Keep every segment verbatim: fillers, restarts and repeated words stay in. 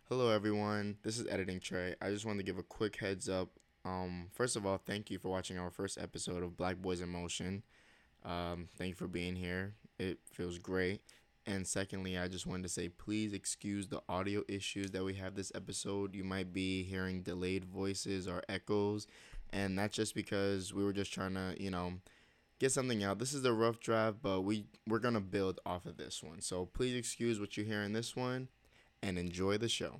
Hello, everyone. This is Editing Trey. I just wanted to give a quick heads up. Um, first of all, thank you for watching our first episode of Black Boys in Motion. Um, thank you for being here. It feels great. And secondly, I just wanted to say please excuse the audio issues that we have this episode. You might be hearing delayed voices or echoes, and that's just because we were just trying to, you know, get something out. This is the rough draft, but we we're gonna build off of this one. So please excuse what you hear in this one, and enjoy the show.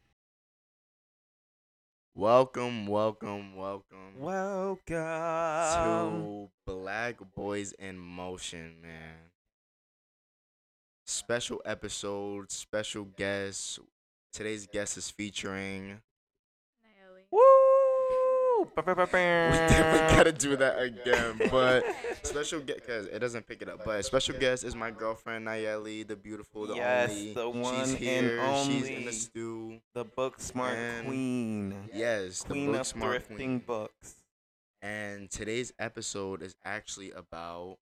Welcome, welcome, welcome Welcome. to Black Boys in Motion, man. Special episode, special guest. Today's guest is featuring. Naomi. Woo! We definitely Ba-ba-ba-bam. gotta do that again, but special guest because it doesn't pick it up. But special guest is my girlfriend Nayeli, the beautiful, the Yes, only. the She's one and here. She's in only. the stew. The book smart And queen. Yes, the Queen book of smart thrifting queen. books. And today's episode is actually about.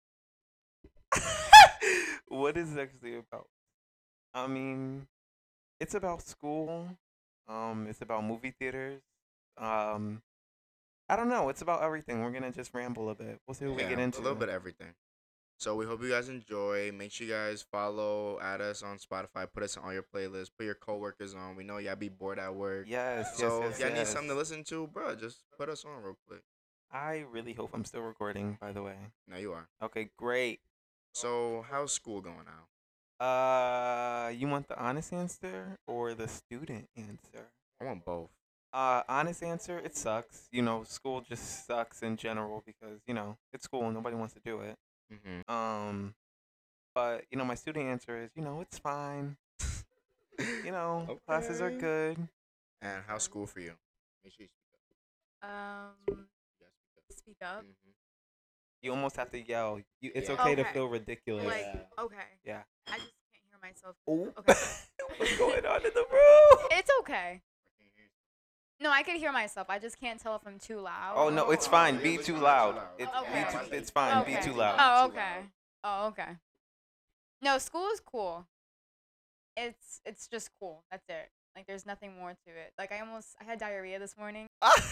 What is it actually about? I mean, it's about school. Um, it's about movie theaters. Um, I don't know. It's about everything. We're gonna just ramble a bit. We'll see what we Yeah, get into. a little bit of everything. So we hope you guys enjoy. Make sure you guys follow, add us on Spotify, put us on all your playlists, put your coworkers on. We know y'all be bored at work. Yes, yes, So yes, if y'all need yes. something to listen to, bro, just put us on real quick. I really hope I'm still recording, by the way. Now you are. Okay, great. So how's school going now? Uh, you want the honest answer or the student answer? I want both. Uh, honest answer, it sucks. You know, school just sucks in general because, you know, it's school and nobody wants to do it. Mm-hmm. Um, but, you know, my student answer is, you know, it's fine. You know, classes are Okay. good. And how's school for you? Make sure you speak up. Um, You gotta speak speak up. up. Mhm. You almost have to yell. You, it's Yeah. okay to Okay. feel ridiculous. Like, Yeah. okay. Yeah. I just can't hear myself. Ooh. Okay. What's going on in the room? It's okay. No, I can hear myself. I just can't tell if I'm too loud. Oh, no, it's fine. Be too loud. It's, Okay. be too, it's fine. okay. Be too loud. Oh, Too okay. loud. Oh, okay. No, school is cool. It's it's just cool. That's it. Like, there's nothing more to it. Like, I almost I had diarrhea this morning.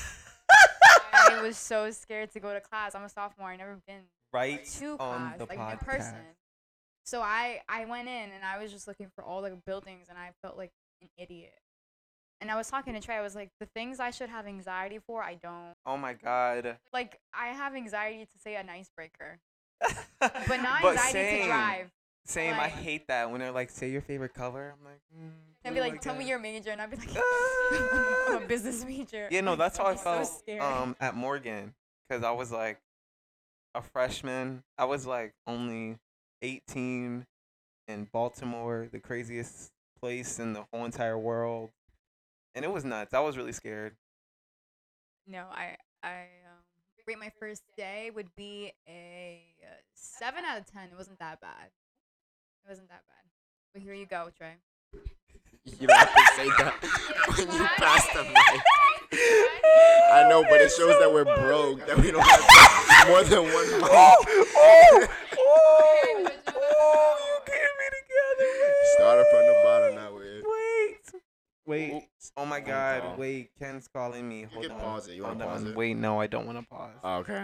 I was so scared to go to class. I'm a sophomore. I never been right to on class, the like podcast. in person. So I I went in and I was just looking for all the buildings and I felt like an idiot. And I was talking to Trey. I was like, the things I should have anxiety for, I don't. Oh my god. Like, I have anxiety to say an icebreaker, but not But anxiety same, to drive. Same. I Like- hate that when they're like, "Say your favorite color." I'm like, mm, And be blue, like, I tell me guess. your major, and I'd be like, Ah. I'm a business major. Yeah, no, that's how I I'd be felt So scared. um at Morgan, because I was like a freshman. I was like only eighteen in Baltimore, the craziest place in the whole entire world, and it was nuts. I was really scared. No, I I um, rate my first day would be a uh, seven out of ten. It wasn't that bad. It wasn't that bad. But here you go, Trey. You don't have to say that when you pass the mic. I know, but it shows that we're broke, that we don't have more than one mic. Oh, oh, oh, oh, you get me together. Started from the bottom, now we're. Wait. Wait. Oops. Oh my Phone god. call. Wait. Ken's calling me. Hold can on. pause it. You wanna Hold pause on. it? Wait. No, I don't want to pause. Oh, okay.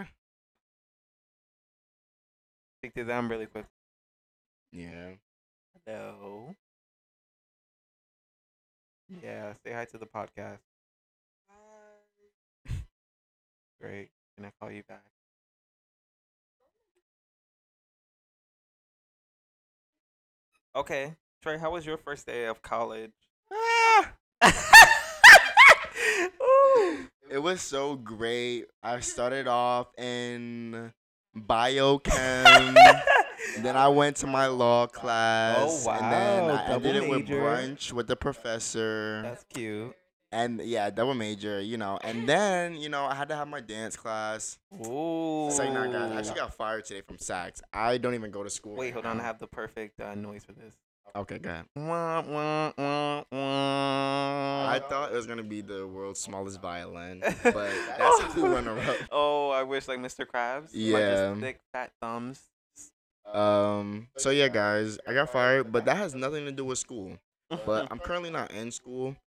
Speak to them really quick. Yeah. Hello. Yeah. Say hi to the podcast. Hi. Great. Can I call you back? Okay. Trey, how was your first day of college? Ooh. It was so great. I started off in biochem. Then I went to my law class. Oh, And then wow, I ended double it with major. brunch with the professor. That's cute. And yeah, double major, you know. And then, you know, I had to have my dance class. Ooh. Say not guys, I actually got fired today from Saks. I don't even go to school. Wait, right hold on. I now. have the perfect uh, noise for this. Okay, go ahead. Wah, wah, wah, wah. I thought it was gonna be the world's smallest violin, but that's a cool runner-up. Oh, I wish like Mister Krabs. Like, Yeah. just thick, fat thumbs. Um. So yeah, guys, I got fired, but that has nothing to do with school. but I'm currently not in school.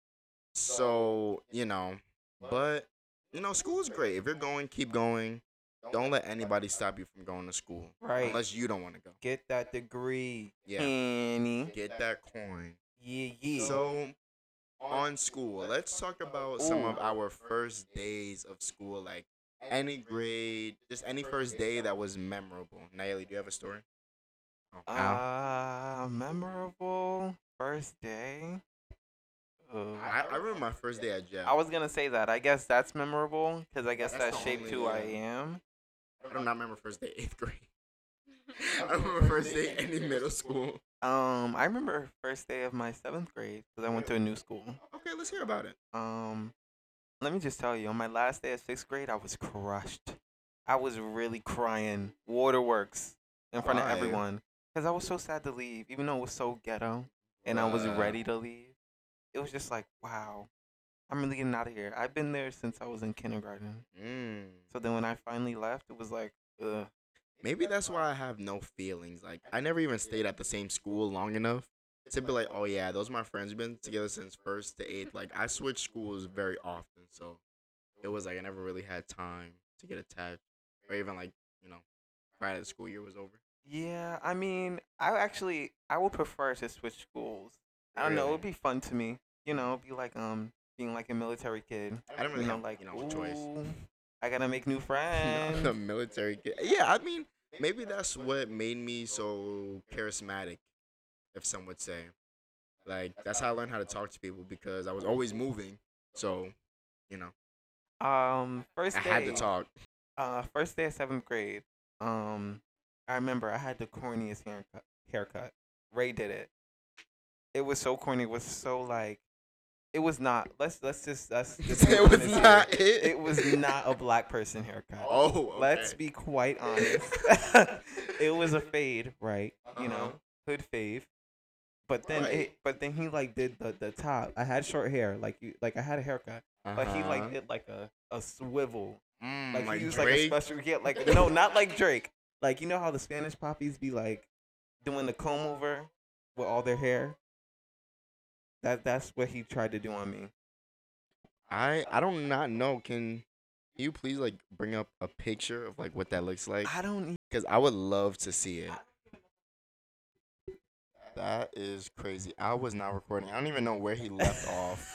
So, you know, but, you know, school is great. If you're going, keep going. Don't let anybody stop you from going to school. Right. Unless you don't want to go. Get that degree. Yeah. Henny. Get that coin. Yeah, yeah. So, on school, let's talk about some Ooh. of our first days of school. Like, any grade, just any first day that was memorable. Nayeli, do you have a story? Oh, Al? Uh, memorable first day. Uh, I, I remember my first day at Jeff. I was gonna say that. I guess that's memorable because I guess That's that the shaped only, who I yeah. am. I do not remember first day eighth grade. I remember first day any middle school. Um, I remember first day of my seventh grade because I went to a new school. Okay, let's hear about it. Um, let me just tell you, on my last day of sixth grade, I was crushed. I was really crying, waterworks, in front Why? of everyone, because I was so sad to leave, even though it was so ghetto, and I was Wow. ready to leave. It was just like, wow, I'm really getting out of here. I've been there since I was in kindergarten. Mm. So then when I finally left, it was like, ugh. Maybe that's why I have no feelings. Like, I never even stayed at the same school long enough to be like, oh yeah, those are my friends. We've been together since first to eighth. Like, I switched schools very often, so it was like I never really had time to get attached, or even like, you know, right as the school year was over. Yeah, I mean, I actually, I would prefer to switch schools. I don't know, it Really? would be fun to me. You know, be like, um, being like a military kid. I don't really You know, have, like, you know, a choice. ooh, I gotta make new I'm friends. a military kid. Yeah, I mean, maybe that's what made me so charismatic, if some would say. Like, that's how I learned how to talk to people because I was always moving. So, you know, Um, first I day, had to talk. uh, first day of seventh grade. Um, I remember I had the corniest haircut. Haircut. Ray did it. It was so corny. It was so like, it was not. Let's let's just let's just be It was honest here. not it. It was not a black person haircut. Oh, okay. Let's be quite honest. It was a fade, right? You know, Uh-huh. hood fade. But then Right. it, but then he like did the, the top. I had short hair, like you, like I had a haircut, but he like Uh-huh. did like a, a swivel, Mm, like, like he used Drake. like a special, yeah, like no, not like Drake. Like, you know how the Spanish poppies be like doing the comb over with all their hair. That that's what he tried to do on me. I I don't not know. Can you please like bring up a picture of like what that looks like? I don't. e- Because I would love to see it. That is crazy. I was not recording. I don't even know where he left off.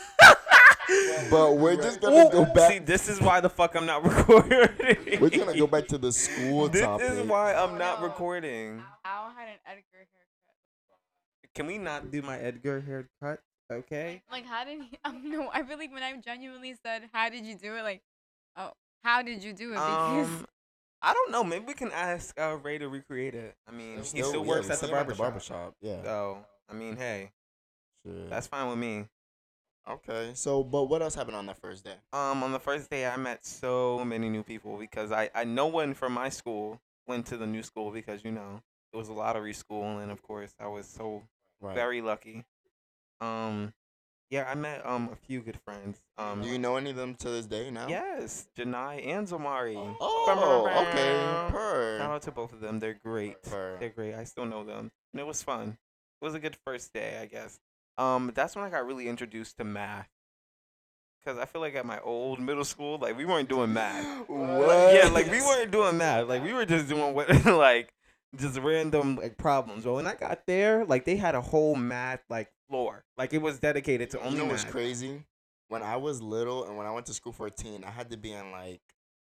But we're just gonna go See, back. this is why the fuck I'm not recording. We're gonna go back to the school This topic. is why I'm not recording. Al had an Edgar haircut. Can we not do my Edgar haircut? Okay. Like, how did he? Um, no, I really, when I genuinely said, "How did you do it?" Like, oh, how did you do it? Because Um, I don't know. Maybe we can ask uh, Ray to recreate it. I mean, There's he still yeah, works we at the see him barber shop. barbershop. Yeah. So, I mean, hey, Shit. that's fine with me. Okay. So, but what else happened on that first day? Um, on the first day, I met so many new people because I, I no one from my school went to the new school because, you know, it was a lottery school, and of course, I was so Right. very lucky. Um, yeah, I met um a few good friends. Um, Do you know any of them to this day now? yes, Janai and Zamari. Oh, okay. Shout Per. out to both of them. They're great. Per. They're great. I still know them. And it was fun. It was a good first day, I guess. Um, that's when I got really introduced to math. Cause I feel like at my old middle school, like we weren't doing math. What? Yeah, like we weren't doing math. Like we were just doing what, like, just random like problems. But when I got there, like they had a whole math like floor. Like it was dedicated to only You know what's math. crazy? When I was little and when I went to school for a teen, I had to be in like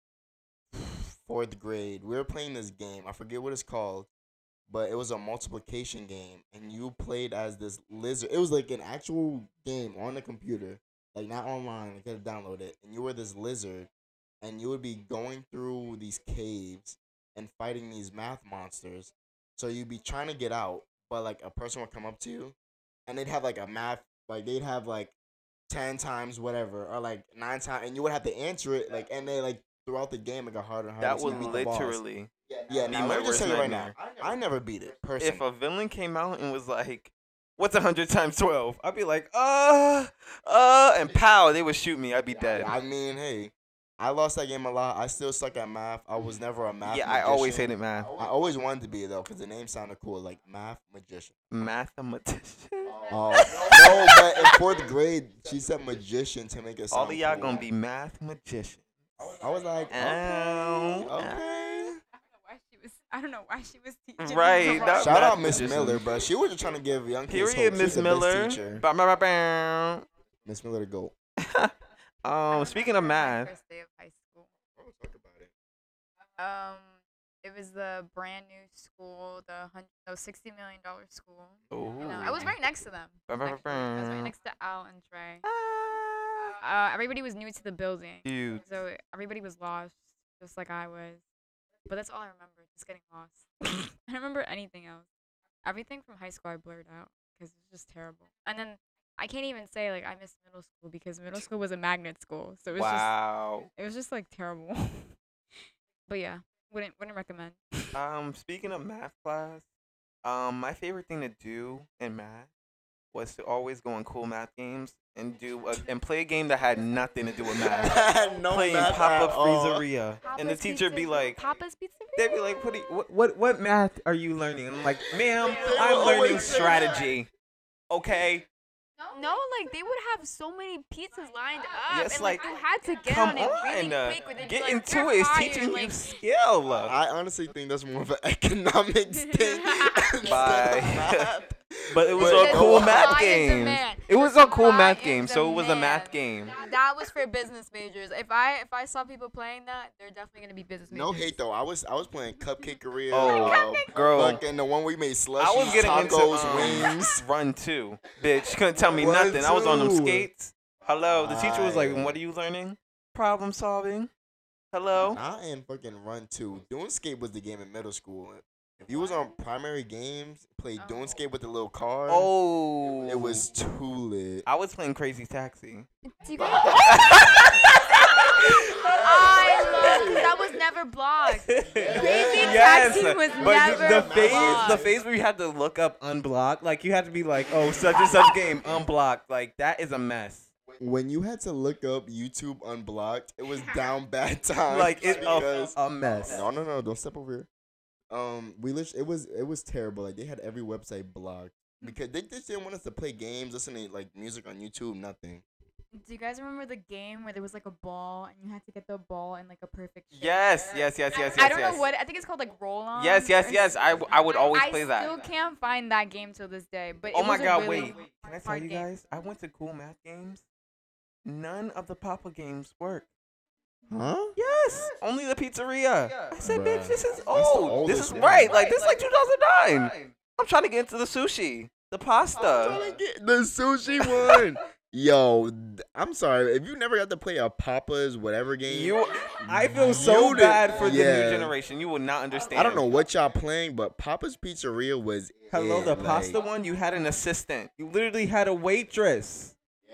fourth grade. We were playing this game. I forget what it's called, but it was a multiplication game, and you played as this lizard. It was like an actual game on the computer, like not online. I could download it, and you were this lizard, and you would be going through these caves and fighting these math monsters. So you'd be trying to get out, but like a person would come up to you, and they'd have like a math, like they'd have like ten times whatever, or like nine times, and you would have to answer it, like, and they like throughout the game it got harder and harder. That till you would beat the boss. literally Yeah, be now my let me just worst tell you right now, nightmare. I never beat it personally. If a villain came out and was like, "What's a hundred times twelve?" I'd be like, "Uh, uh," and pow, they would shoot me. I'd be dead. I mean, hey, I lost that game a lot. I still suck at math. I was never a math. Yeah, I magician. always hated math. I always wanted to be though, cause the name sounded cool, like math magician. Mathematician. Oh no, but in fourth grade, she said magician to make it sound All of y'all cool. gonna be math magicians. I was like, okay, Ow. okay. Why she was? I don't know why she was teaching. Right, Right. that- Shout out Math Miss magician. Miller, bro. She was just trying to give young kids Period, hope. She's Miss the best Miller. teacher. Ba- ba- ba- bam. Miss Miller to go. um, speaking of My math, First day of high school. Talk about it. Um, it was the brand new school, the hundred, no, sixty million dollar school. Ooh. You know, I was right next to them. Ba- ba- ba- actually. I was right bam. next to Al and Trey. Ah. Uh, everybody was new to the building, Dude. so everybody was lost, just like I was. But that's all I remember, just getting lost. I don't remember anything else. Everything from high school I blurred out because it was just terrible. And then I can't even say like I missed middle school because middle school was a magnet school, so it was Wow. just it was just like terrible. But yeah, wouldn't wouldn't recommend. Um, speaking of math class, um, my favorite thing to do in math was to always go on cool math games and do a, and play a game that had nothing to do with math. no Playing math Pop at Up all. Freezeria, and the Papa's teacher be Pizzeria- like, Papa's Pizzeria. they'd be like, what, do you, what, what, what math are you learning? And I'm like, ma'am, They I'm would learning always say that. strategy. Okay, No, like they would have so many pizzas lined up, Yes, and like, like, you had to get come on it really on, uh, quick. With it, get like, into "You're it. It's fired," teaching like, you skill. I honestly think that's more of an economics thing. instead Bye. of math. But it was But on no, cool supply math and games. demand. It was The on cool supply math and games, so it was a math demand. game. That was for business majors. If I if I saw people playing that, they're definitely gonna be business majors. No hate though. I was I was playing Cupcakeria. Oh, uh, girl. fucking the one we made slushies, I was getting tacos, into um, wings. Run two, bitch. Couldn't tell me Run nothing. I was on them two. skates. Hello, the teacher was like, Aye. "What are you learning? Problem solving." Hello. Not in fucking Run two. Dune Skate was the game in middle school. If you was on primary games, played Oh. Dune Skate with the little car. Oh, It was too lit. I was playing Crazy Taxi. Do you guys? I love because that was never blocked. Crazy Taxi was but never the phase, blocked. the phase where you had to look up unblock, like you had to be like, "Oh, such and such game unblocked." Like that is a mess. When you had to look up YouTube Unblocked, it was down bad times. Like it's because a, a mess. no, no, no, don't step over here. Um, we lit- it was it was terrible. Like they had every website blocked because they just didn't want us to play games, listen to like music on YouTube, nothing. Do you guys remember the game where there was like a ball and you had to get the ball in like a perfect shape? Yes, yes, yes, yes, yes. I don't yes. know what I think it's called like roll on. Yes, yes, yes. I, w- I would always I play that. still can't find that game till this day. But Oh it my was a god, really wait. Can I tell hard you game. guys? I went to cool math games. None of the Papa games work. Huh? Yes, only the pizzeria. I said, Bruh. bitch, this is That's the old. This oldest is one. right. Like this is like two thousand nine. I'm trying to get into the sushi, the pasta. The sushi one. Yo, th- I'm sorry if you never got to play a Papa's whatever game. You, I feel so You did- bad for the yeah. new generation. You will not understand. I don't know what y'all playing, but Papa's Pizzeria was. Hello, it, the like- pasta one. You had an assistant. You literally had a waitress.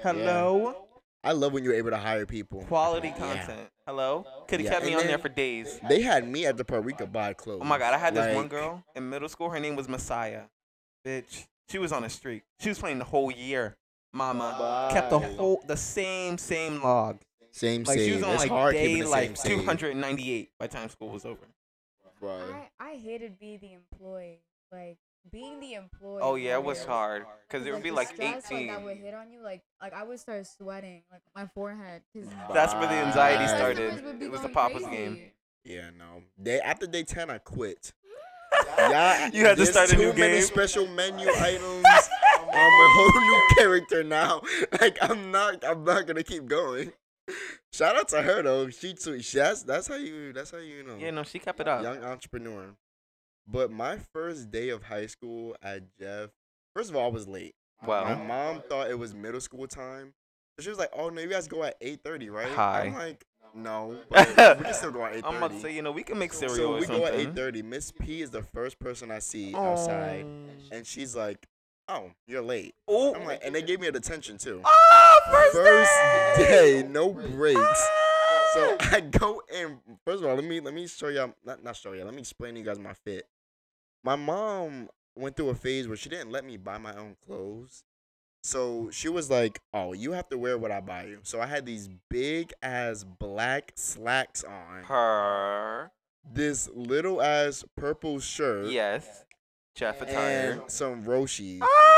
Hello, I love when you're able to hire people. quality Yeah. content. Hello, could have Yeah, kept me and on there then- for days. They had me at the part we could buy clothes. Oh my god, I had this one Like, girl in middle school. Her name was Messiah. Bitch, she was on a streak. She was playing the whole year. Mama kept the Bye. whole the same same log. Same, Like same. she was on it's like hard day keeping the like same, two hundred ninety-eight by the time school was over. Right. I, I hated being the employee. Like being the employee. Oh yeah, it was hard. hard because it would be the like stress, eighteen. Like, that would hit on you. Like like I would start sweating like my forehead. 'Cause That's where the anxiety Bye. started. customers would be It was the going Papa's crazy. game. Yeah, no. Day after day ten, I quit. Yeah, You had to start a new Too many game? special menu items. I'm a whole new character now. Like I'm not. I'm not gonna keep going. Shout out to her though. She too. She, that's that's how you. That's how you know. Yeah, no, she kept it up. Young entrepreneur. But my first day of high school at Jeff. First of all, I was late. My Well, mom thought it was middle school time. So she was like, "Oh no, you guys go at eight thirty, right?" Hi. I'm like, "No, but we can still go at eight thirty." I'm about to say, you know, we can make cereal So or we go at eight something. thirty. Miss P is the first person I see outside, and she's like, "Oh, you're late." Oh, I'm like, and they gave me a detention too. oh, first, First day. day, no breaks. So I go in. First of all, let me let me show y'all. Not not show y'all. Let me explain to you guys my fit. My mom went through a phase where she didn't let me buy my own clothes. So she was like, "Oh, you have to wear what I buy you." So I had these big ass black slacks on, Her. this little ass purple shirt, Yes. Chef attire. and some Roshis.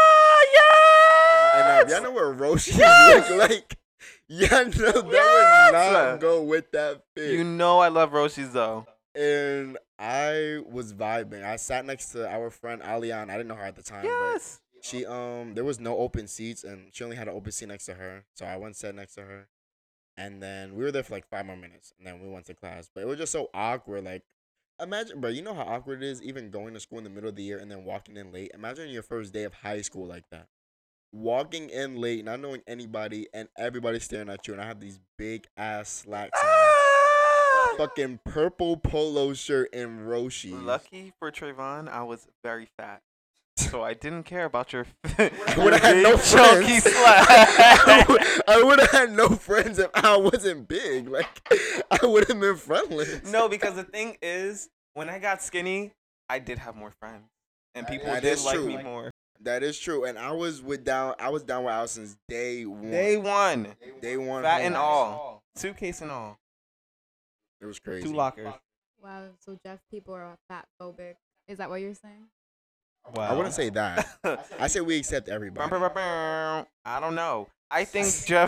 Ah, And now, if yes! y'all know what Roshis Yes! look like, y'all know that Yes! would not go with that fit. You know I love Roshis though. And I was vibing. I sat next to our friend Alian. I didn't know her at the time, Yes. but she um there was no open seats, and she only had an open seat next to her. So I went and sat next to her, and then we were there for like five more minutes, and then we went to class. But it was just so awkward. Like, imagine, bro, you know how awkward it is even going to school in the middle of the year and then walking in late. Imagine your first day of high school like that. Walking in late, not knowing anybody, and everybody staring at you, and I have these big ass slacks on. Ah! Fucking purple polo shirt and Roshi. Lucky for Trayvon, I was very fat. So I didn't care about your I would have had no chunky friends. slap. I would have had no friends if I wasn't big. Like, I would have been friendless. No, because the thing is, when I got skinny, I did have more friends, and people That did is like true. me more. That is true. And I was with down. I was down with Al since day one. Day one, Day one. fat and homies. all, suitcase and all, It was crazy. two lockers. Wow, so Jeff, people are fat phobic. Is that what you're saying? Wow. I wouldn't say that. I say we accept everybody. I don't know. I think Jeff.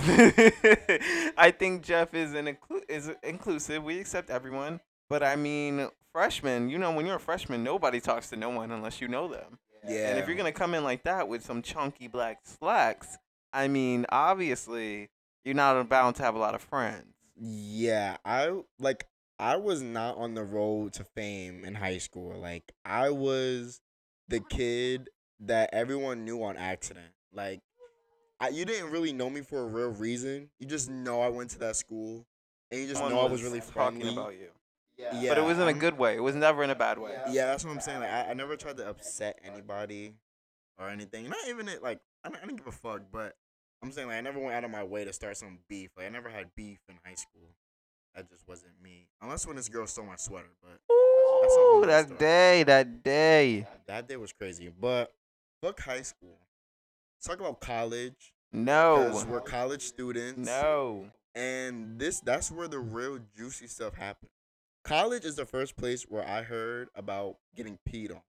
I think Jeff is an inclu- is inclusive. We accept everyone, but I mean, freshmen. You know, when you're a freshman, nobody talks to no one unless you know them. Yeah. And if you're gonna come in like that with some chunky black slacks, I mean, obviously, you're not bound to have a lot of friends. Yeah, I like I was not on the road to fame in high school. Like, I was the kid that everyone knew on accident. Like, I, you didn't really know me for a real reason. You just know I went to that school, and you just Someone know I was really talking friendly. about you, Yeah, but it was in a I'm- good way. It was never in a bad way. Yeah, that's what I'm saying. Like, I, I never tried to upset anybody or anything. Not even it. Like, I don't, I didn't give a fuck. But I'm saying, like, I never went out of my way to start some beef. Like, I never had beef in high school. That just wasn't me. Unless when this girl stole my sweater. But That's a whole Ooh, nother that story. day, that day. that day was crazy. But fuck high school. Let's talk about college. No, Because we're college students. no. And this that's where the real juicy stuff happens. College is the first place where I heard about getting peed on.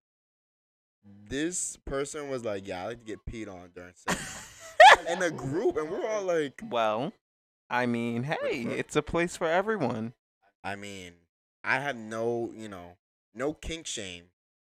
This person was like, "Yeah, I like to get peed on during sex." In a group, and we're all like, Well, I mean, hey, it's a place for everyone. I mean, I have no, you know, no kink shame,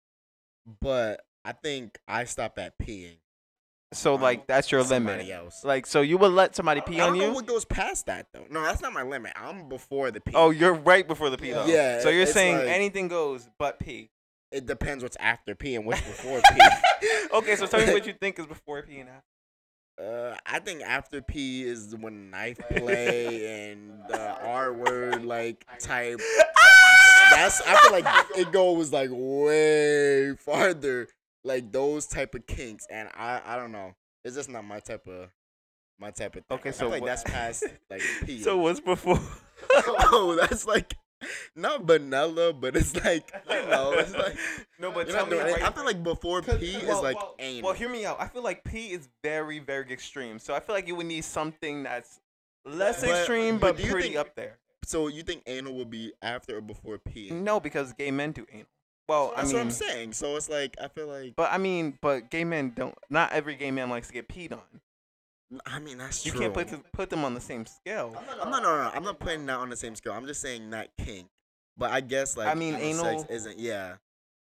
but I think I stop at peeing. So, on like, that's your somebody limit. else. Like, so you would let somebody pee I on don't know you? what goes past that though. No, that's not my limit. I'm before the pee. Oh, you're right before the pee, though. Yeah, So you're it's saying like- anything goes but pee. It depends what's after pee and what's before pee. Okay, so tell me what you think is before pee and after. Uh, I think after P is when knife play and the R word like type. That's I feel like it goes like way farther, like those type of kinks, and I I don't know. It's just not my type of my type of thing. Okay, I so feel like what- that's past like P. So what's before? Oh, that's like not vanilla, but it's like you know, it's like No, but you're tell not me doing it. right I feel like before P is well, like well, anal. Well, hear me out. I feel like P is very, very extreme. So I feel like you would need something that's less But- extreme but but, do you pretty think- up there. So you think anal will be after or before P? No, because gay men do anal. Well, I That's mean, what I'm saying. So it's like I feel like but I mean, but gay men don't. Not every gay man likes to get peed on. I mean that's You true. can't put th- put them on the same scale. I'm not no, no, no, I'm not putting that on the same scale. I'm just saying that kink. But I guess like I mean, anal anal- sex isn't. Yeah.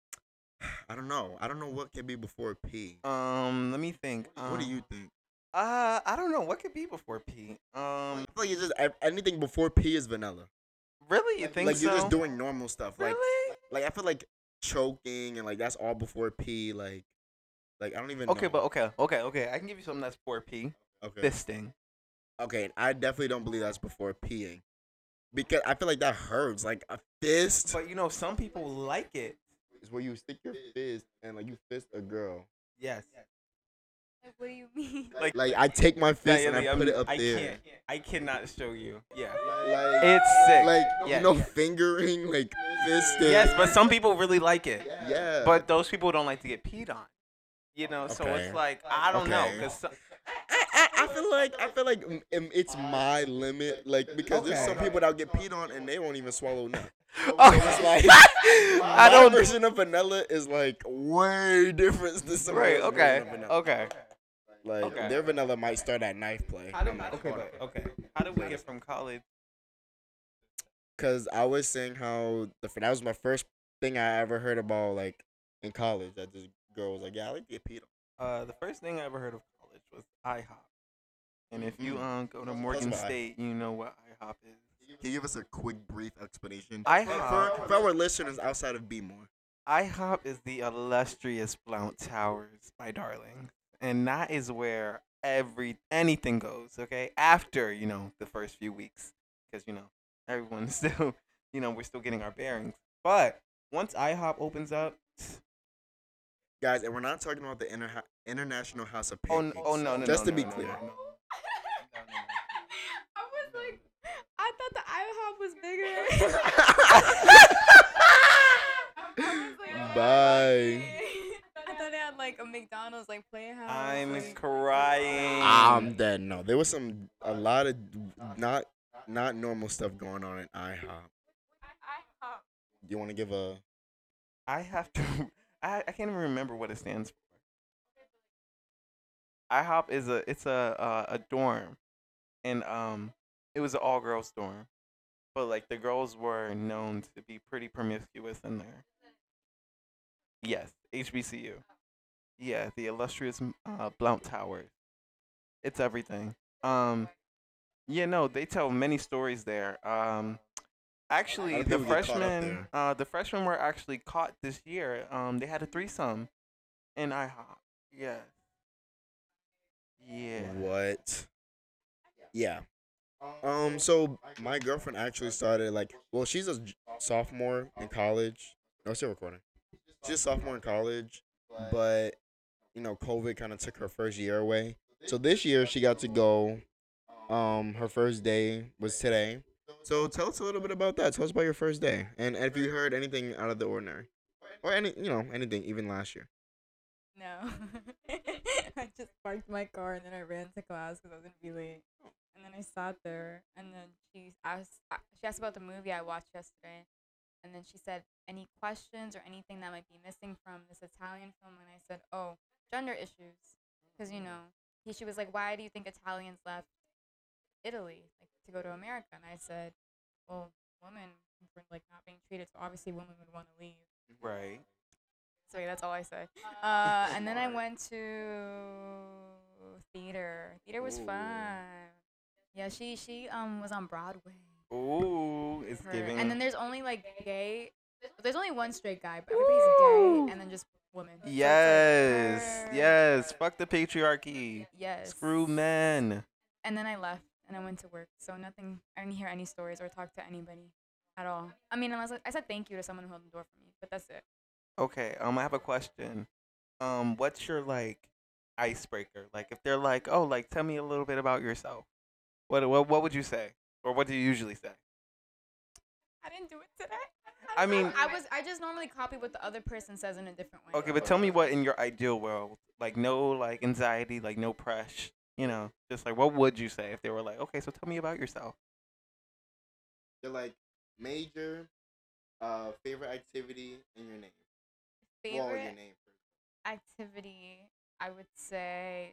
I don't know. I don't know what can be before P. Um, let me think. Um, What do you think? Uh, I don't know. What could be before P? Um, I feel like it's just a- anything before P is vanilla. really? You think Like so? you're just doing normal stuff. Like Really? like I feel like choking and like that's all before P. Like like I don't even. Okay, know. but okay, okay, okay. I can give you something that's before P. okay. Fisting. Okay, I definitely don't believe that's before peeing. Because I feel like that hurts. Like a fist But you know, some people like it. is where you stick your fist and like you fist a girl. Yes. Like, what do you mean? Like, Like I take my fist yeah, and I yeah, put it I'm- up I there. can't. I cannot show you. Yeah. Like It's sick. like Yeah. you know fingering like fisting. Yes, but some people really like it. yeah. But those people don't like to get peed on. You know, so Okay. it's like I don't know, Okay. cause some, I I feel like I feel like mm, mm, it's my limit, like because there's some Okay. people that get peed on and they won't even swallow nut. So Okay. it's like I my don't. version of vanilla is like way different than somebody Right. else's Okay. version of vanilla. Okay. Like Okay. their vanilla might start at knife play. How did, I'm like, okay, hold but okay. How did we get from college? Cause I was saying how the that was my first thing I ever heard about like in college that this girl was like, yeah, I like to get peed on. Uh, the first thing I ever heard of college was IHOP. And if you Mm. um go to Tell us Morgan about State, you know what IHOP is. Can you give us a quick, brief explanation? IHOP. For, for our listeners outside of B-more. IHOP is the illustrious Blount Towers, my darling, and that is where every anything goes. Okay, after you know the first few weeks, because you know everyone's still, you know, we're still getting our bearings. But once IHOP opens up, Guys, and we're not talking about the inter- International House of oh, n- Pancakes. oh no, no, Just no, to be no, no, clear. no, no. I was like, I thought the IHOP was bigger. I was like, Bye. I thought they had like a McDonald's like playhouse. I'm like- crying. I'm dead. No, there was some a lot of not not normal stuff going on in IHOP. IHOP. Do you want to give a? I have to. I, I can't even remember what it stands for. IHOP is a it's a uh, a dorm, and um it was an all girls dorm, but like the girls were known to be pretty promiscuous in there. Yes, H B C U. Yeah, the illustrious uh, Blount Towers. It's everything. Um, yeah, no, they tell many stories there. Um, actually, How do the people get caught up freshmen, there? uh, the freshmen were actually caught this year. Um, they had a threesome in IHOP. Yes. Yeah. What? Yeah. Um. So my girlfriend actually started like, well, she's a j- sophomore in college. No, still recording. She's a sophomore in college, but you know, COVID kind of took her first year away. So this year she got to go. Um, her first day was today. So tell us a little bit about that. Tell us about your first day, and, and if you heard anything out of the ordinary, or any, you know, anything, even last year. No. I just parked my car and then I ran to class because I was gonna be late. And then I sat there and then she asked uh, she asked about the movie I watched yesterday, and then she said any questions or anything that might be missing from this Italian film, and I said, oh, gender issues, because you know he, she was like, why do you think Italians left Italy like to go to America? And I said, well, women were like not being treated, so obviously women would want to leave. Right. So yeah, that's all I said. Uh, and then I went to theater. Theater was Ooh. fun. Yeah, she she um was on Broadway. Ooh, it's Her- giving. And then there's only like gay. There's only one straight guy, but everybody's gay, and then just women. So it's, like, yes, her- yes. Fuck the patriarchy. Yes. Screw men. And then I left and I went to work. So nothing. I didn't hear any stories or talk to anybody at all. I mean, unless I, I said thank you to someone who held the door for me, but that's it. Okay, um, I have a question. Um, what's your like icebreaker? Like, if they're like, oh, like, tell me a little bit about yourself. What what what would you say, or what do you usually say? I didn't do it today. I don't know. mean- I was. I just normally copy what the other person says in a different way. Okay, but tell me what in your ideal world, like, no like anxiety, like no pressure. You know, just like what would you say if they were like, okay, so tell me about yourself. They're like major, uh, favorite activity in your name. Well, favorite your name. activity, I would say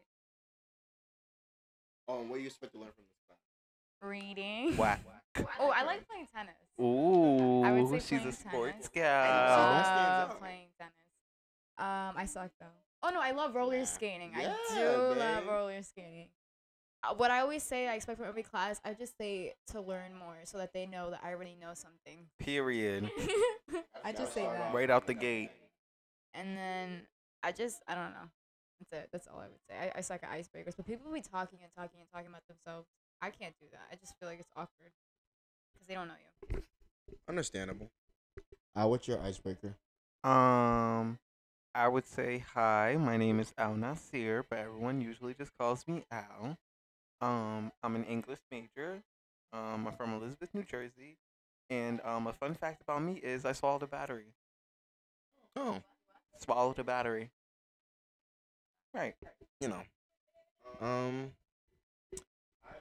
Oh, and what do you expect to learn from this class? reading. Whack. Oh, I like playing tennis. Ooh, I would say she's playing a sports tennis. gal. I that stands love out. playing tennis. Um, I suck though. Oh no, I love roller Yeah. skating. Yeah, I do love babe. roller skating. Uh, what I always say, I expect from every class, I just say to learn more so that they know that I already know something. Period. I just say that. Right out the gate. And then I just, I don't know. That's it. That's all I would say. I, I suck at icebreakers. But people be talking and talking and talking about themselves. I can't do that. I just feel like it's awkward because they don't know you. Understandable. Uh, what's your icebreaker? Um, I would say hi. My name is Al Nasir, but everyone usually just calls me Al. Um, I'm an English major. Um, I'm from Elizabeth, New Jersey, and um, a fun fact about me is I swallowed a battery. Oh, Swallowed a battery. Right. you know. Um,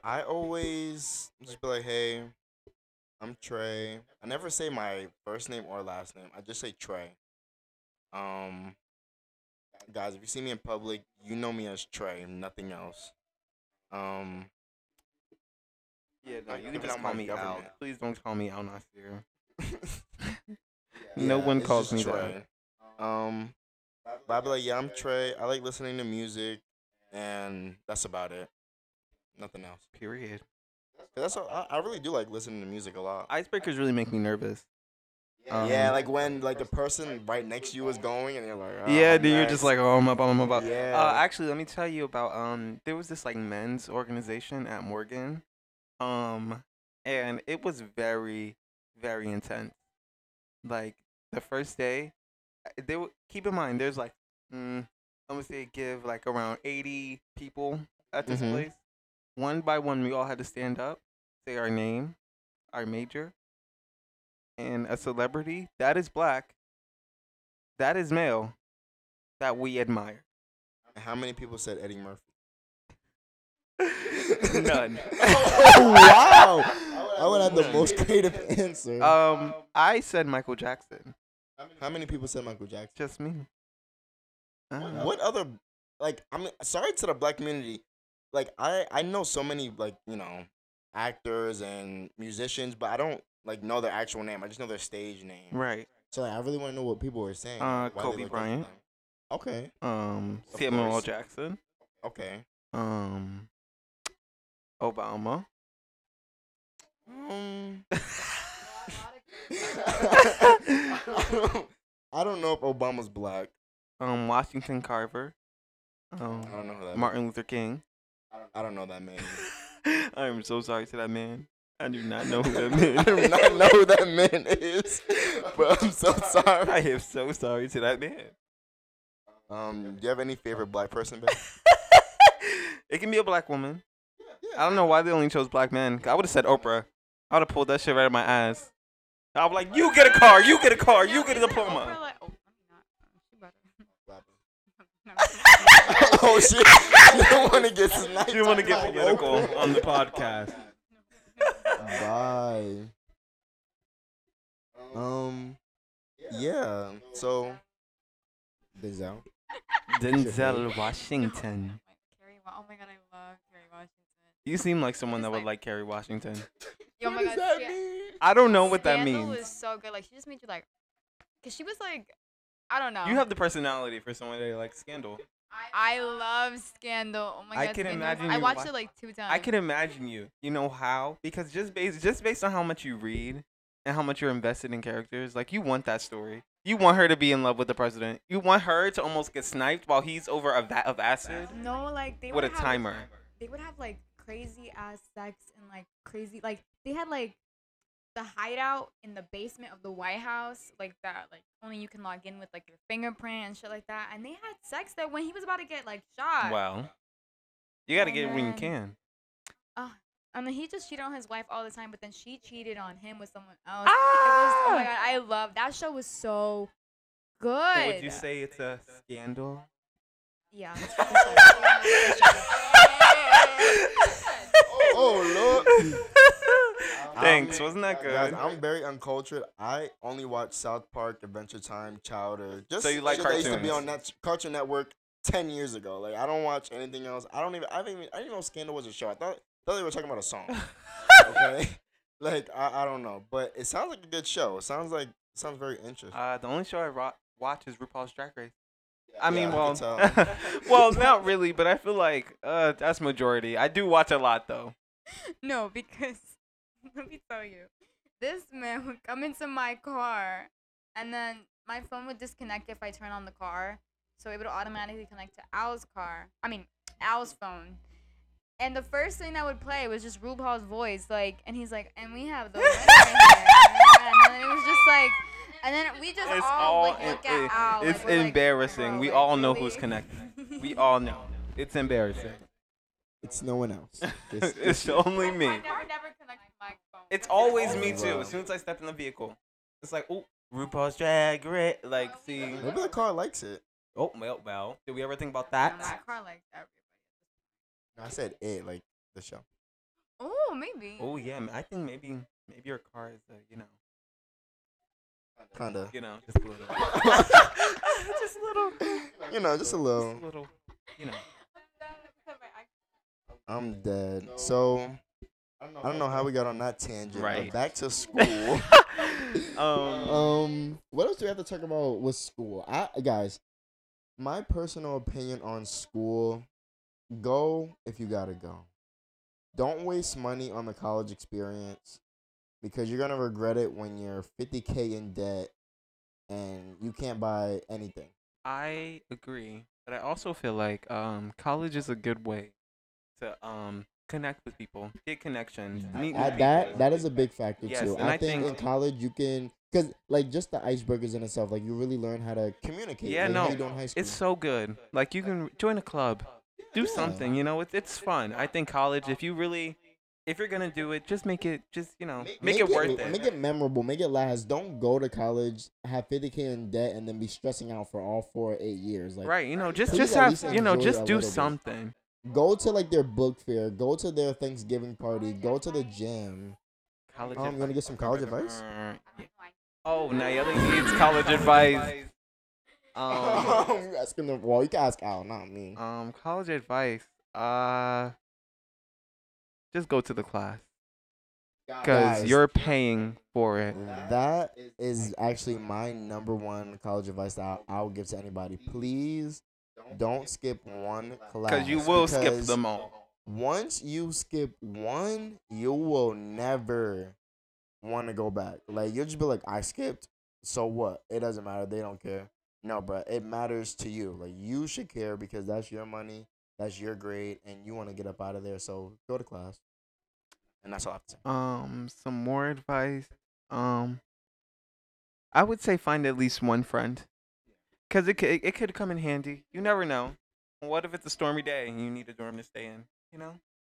I always just be like, hey, I'm Trey. I never say my first name or last name. I just say Trey. Um, guys, if you see me in public, you know me as Trey, nothing else. Um, Yeah, no, Not you can giving just out call my me Al. government. Please don't call me Al Nasir. yeah, No one it's calls just me Trey. Um, but I be like, yeah, I'm Trey. I like listening to music, and that's about it. Nothing else. that. Period. 'Cause That's all, I, I really do like listening to music a lot. Icebreakers really make me nervous. Um, yeah, like when like the person right next to you is going, and you're like, oh, yeah, I'm dude, you're just next. like, oh, I'm up, I'm up. Yeah. Uh, actually, let me tell you about um. There was this like men's organization at Morgan, um, and it was very, very intense. Like the first day, uh, they were, keep in mind there's like, mm, I'm gonna say give like around eighty people at this Mhm. place. One by one, we all had to stand up, say our name, our major, and a celebrity that is black, that is male, that we admire. How many people said Eddie Murphy? None. oh wow! I would have the most creative answer. Um, I said Michael Jackson. How many people said Michael Jackson? Just me. Uh, What other, like, I mean, sorry to the black community. Like, I, I know so many, like, you know, actors and musicians, but I don't, like, know their actual name. I just know their stage name. Right. So, like, I really want to know what people were saying. Uh, why they Kobe looked up to Bryant. them. Okay. Um, Of Samuel L. course. Jackson. Okay. Um, Obama. Um, I don't know if Obama's black. um, Washington Carver. Um, I don't know who that Martin Luther King. is. I don't know that man. I am so sorry to that man. I do not know who that man I do not know who that man is, but I'm so I sorry. am so sorry to that man. Um, do you have any favorite black person, babe? It can be a black woman. I don't know why they only chose black men. I would have said Oprah. I would have pulled that shit right out of my ass. I was like, you get a car, you get a car, you get a Isn't diploma. Oprah like- oh, let me not. Oh, she better. No. oh shit! You don't want to get sniped. You want to get by political Oprah. on the podcast. Bye. Um. Yeah. So. Denzel. Denzel Washington. Kerry Wa- Oh my god, I love Kerry Washington. You seem like someone Just that would like- like Kerry Washington. Yo, oh my What does god, that Sca- mean? I don't know what that Scandal means. was so good. Like she just made you like, cause she was like, I don't know. You have the personality for someone that likes Scandal. I love Scandal. Oh my I god, can Scandal. imagine I you watched wa- it like two times. I can imagine you. You know how? Because just based just based on how much you read and how much you're invested in characters, like you want that story. You want her to be in love with the president. You want her to almost get sniped while he's over a vat of acid No, like they with would a have, timer. They would have like crazy ass sex and like crazy like they had like the hideout in the basement of the White House, like that, like only you can log in with like your fingerprint and shit like that. And they had sex there when he was about to get like shot. Wow. You got to Oh, get it when you man. can. Uh, I mean, he just cheated on his wife all the time, but then she cheated on him with someone else. It was, oh my god, I love that show. Was so good. So would you say it's a scandal? Yeah. Oh Lord. Thanks. Um, Wasn't that Guys, good? I'm very uncultured. I only watch South Park, Adventure Time, Chowder. Just So you like shit that used to be cartoons? on Net- Cartoon Network ten years ago. Like I don't watch anything else. I don't even. I didn't even. I didn't even know Scandal was a show. I thought thought they were talking about a song. Okay. Like I, I don't know, but it sounds like a good show. It sounds like it sounds very interesting. Uh, the only show I ro- watch is RuPaul's Drag Race. I mean, Yeah, I well, can tell. well, not really, but I feel like uh, that's majority. I do watch a lot though. No, because let me tell you, this man would come into my car, and then my phone would disconnect if I turn on the car, so it would automatically connect to Al's car. I mean, Al's phone. And the first thing that would play was just RuPaul's voice, like, and he's like, and we have the winner here. And then it was just like, and then we just It's all, all like in- look at it- Al. like, it's we're like, embarrassing. bro, We like, all know really? who's connected. We all know. It's embarrassing. It's no one else. It's only me. I never, never connect my phone. It's I always just- me too. As soon as I step in the vehicle, it's like, oh, RuPaul's Drag Race. Like, see, Maybe the car likes it. oh, well, well. Did we ever think about Yeah, that? my car likes everybody. I said it, like the show. Oh, maybe. Oh yeah, I think maybe maybe your car is uh, you know Kinda. you know just a little just a little You know, just a little. just a little you know. I'm dead. So I don't know how we got on that tangent. Right. But back to school. um. um, what else do we have to talk about with school? I guys, my personal opinion on school: go if you gotta go. Don't waste money on the college experience because you're gonna regret it when you're fifty k in debt and you can't buy anything. I agree, but I also feel like um college is a good way to um connect with people, get connections, meet new At people. that that is a big factor Yes, too. and I, I think, think- in college you can, cause like just the icebreakers in itself, like you really learn how to communicate. Yeah, like, no, how you do in high school. it's so good. Like you can join a club, do Yeah. something. You know, it's it's fun. I think college, if you really, if you're gonna do it, just make it, just you know, make, it worth it. Make it memorable. Make it last. Don't go to college, have fifty k in debt, and then be stressing out for all four or eight years. Like, Right, you know, just please just at least have, you know, enjoy just a do little bit. something. Go to like their book fair. Go to their Thanksgiving party. Go to the gym. College. Um, you wanna get some college advice? Oh, Nayeli needs college advice. Um, you asking them. Well, you can ask Al, not me. um, college advice. Uh, just go to the class because Guys, you're paying for it. That is actually my number one college advice that I'll, I'll give to anybody. Please don't skip one class. Because you will skip because them all. Once you skip one, you will never want to go back. Like, you'll just be like, I skipped. So what? It doesn't matter. They don't care. No, bro. It matters to you. Like, you should care because that's your money. That's your grade. And you want to get up out of there. So go to class. And that's all I have to say. Um, some more advice. Um, I would say find at least one friend, cause it could it could come in handy. You never know. What if it's a stormy day and you need a dorm to stay in? You know.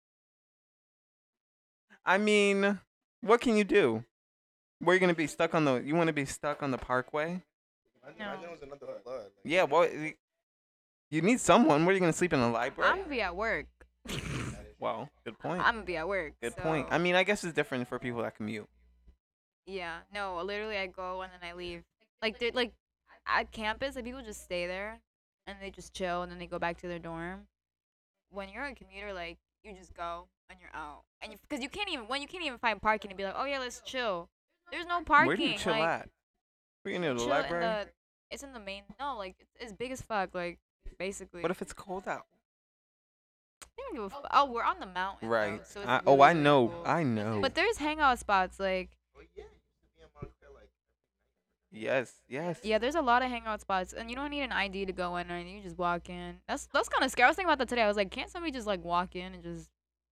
I mean, what can you do? Where you gonna be stuck on the? You want to be stuck on the Parkway? No. Yeah. Well, you need someone. Where are you gonna sleep in the library? I'm gonna be at work. Well, good point. I'm gonna be at work. Good so- point. I mean, I guess it's different for people that commute. Yeah, no, literally I go and then I leave. Like they're like at campus, like people just stay there and they just chill and then they go back to their dorm. When you're a commuter, like you just go and you're out, and you because you can't even when you can't even find parking to be like, oh yeah, let's chill. There's no parking. Where do you chill like, at? Where you near the chill library? In the, it's in the main. No, like it's, it's big as fuck. Like basically. What if it's cold out? They don't give a fu- Oh, we're on the mountain. though, Right. so it's I, oh, really, I really know. cool. I know. But there's hangout spots like. yes. Yes. Yeah, there's a lot of hangout spots, and you don't need an I D to go in, or anything. You just walk in. That's that's kind of scary. I was thinking about that today. I was like, can't somebody just like walk in and just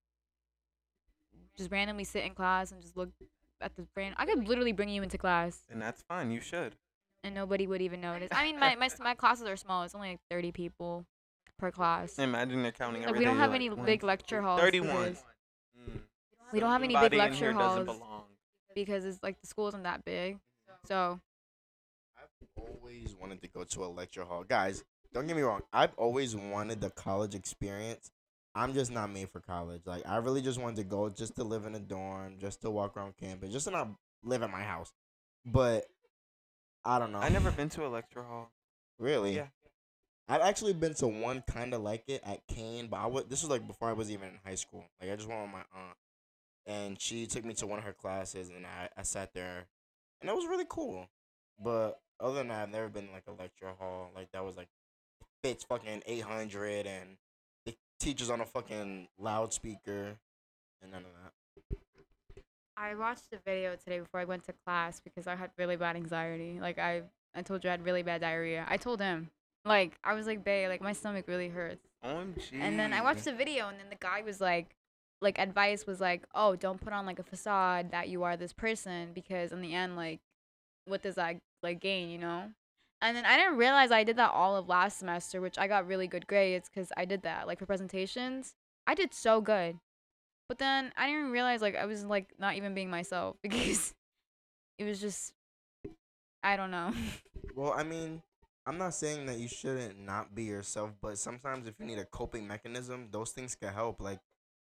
just randomly sit in class and just look at the brand? I could literally bring you into class, And that's fine. You should. and nobody would even notice. I mean, my my my classes are small. It's only like thirty people per class. Imagine they're counting Like, every we day. don't have like, any one, big two, lecture three, halls. thirty-one. because- Mm. We don't have any big Somebody in lecture here doesn't halls. belong. because it's like the school isn't that big. So I've always wanted to go to a lecture hall. Guys, don't get me wrong. I've always wanted the college experience. I'm just not made for college. Like, I really just wanted to go just to live in a dorm, just to walk around campus, just to not live at my house. But I don't know. I never been to a lecture hall. Really? Yeah. I've actually been to one kind of like it at Kane, but I was, this was like before I was even in high school. Like, I just went with my aunt, and she took me to one of her classes, and I, I sat there, and it was really cool. But other than that, I've never been in, like, a lecture hall. Like, that was, like, fits fucking eight hundred, and the teacher's on a fucking loudspeaker, and none of that. I watched a video today before I went to class because I had really bad anxiety. Like I, I told you I had really bad diarrhea. I told him, like I was like, babe, like my stomach really hurts. O M G. And then I watched the video, and then the guy was like, like advice was like, oh, don't put on like a facade that you are this person because in the end, like, what does that like gain, you know? And then I didn't realize I did that all of last semester, which I got really good grades because I did that. Like for presentations, I did so good. But then I didn't realize like I was like not even being myself because it was just I don't know. Well, I mean, I'm not saying that you shouldn't not be yourself, but sometimes if you need a coping mechanism, those things can help. Like,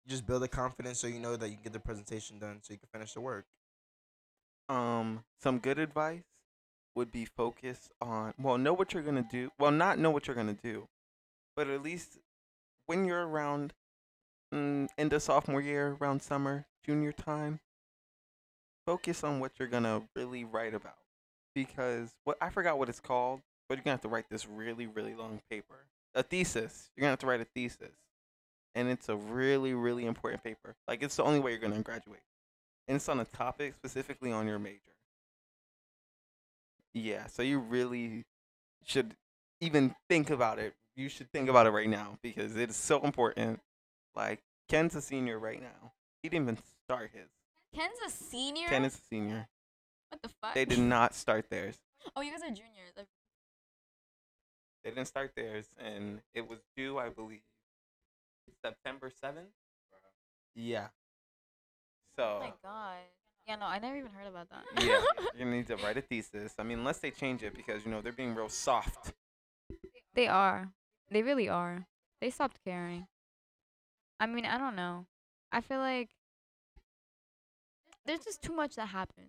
just build the confidence so you know that you can get the presentation done so you can finish the work. Um, some good advice would be focus on, well, know what you're gonna do. Well, not know what you're gonna do, but at least when you're around mm, end of sophomore year, around summer, junior time, focus on what you're gonna really write about. Because what I forgot what it's called, but you're gonna have to write this really, really long paper. A thesis. You're gonna have to write a thesis. And it's a really, really important paper. Like it's the only way you're gonna graduate. And it's on a topic specifically on your major. Yeah, so you really should even think about it. You should think about it right now because it is so important. Like Ken's a senior right now. He didn't even start his. Ken's a senior. Ken is a senior. What the fuck? They did not start theirs. Oh, you guys are juniors. I- They didn't start theirs, and it was due, I believe, September seventh. Yeah. Oh my So god. Yeah, no, I never even heard about that. yeah, you're gonna need to write a thesis. I mean, unless they change it because you know they're being real soft. They are. They really are. They stopped caring. I mean, I don't know. I feel like there's just too much that happens.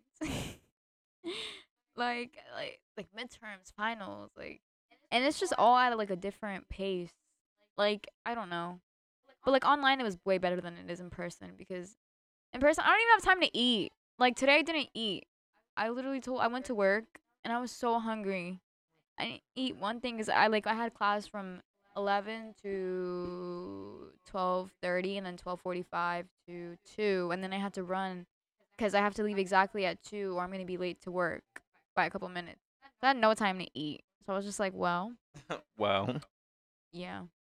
like like like midterms, finals, like and it's just all at like a different pace. Like, I don't know. But like online it was way better than it is in person because in person I don't even have time to eat. Like today I didn't eat. I literally told I went to work and I was so hungry. I didn't eat one thing because I like I had class from eleven to twelve thirty and then twelve forty-five to two and then I had to run because I have to leave exactly at two or I'm gonna be late to work by a couple minutes. So I had no time to eat. So I was just like, well, Well, yeah.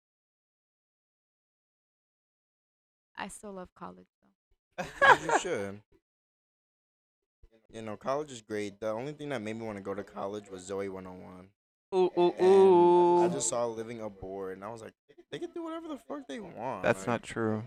I still love college though. As you should. You know, college is great. The only thing that made me want to go to college was Zoe one oh one. ooh ooh And ooh. I just saw living aboard, and I was like, they can do whatever the fuck they want. That's like, not true,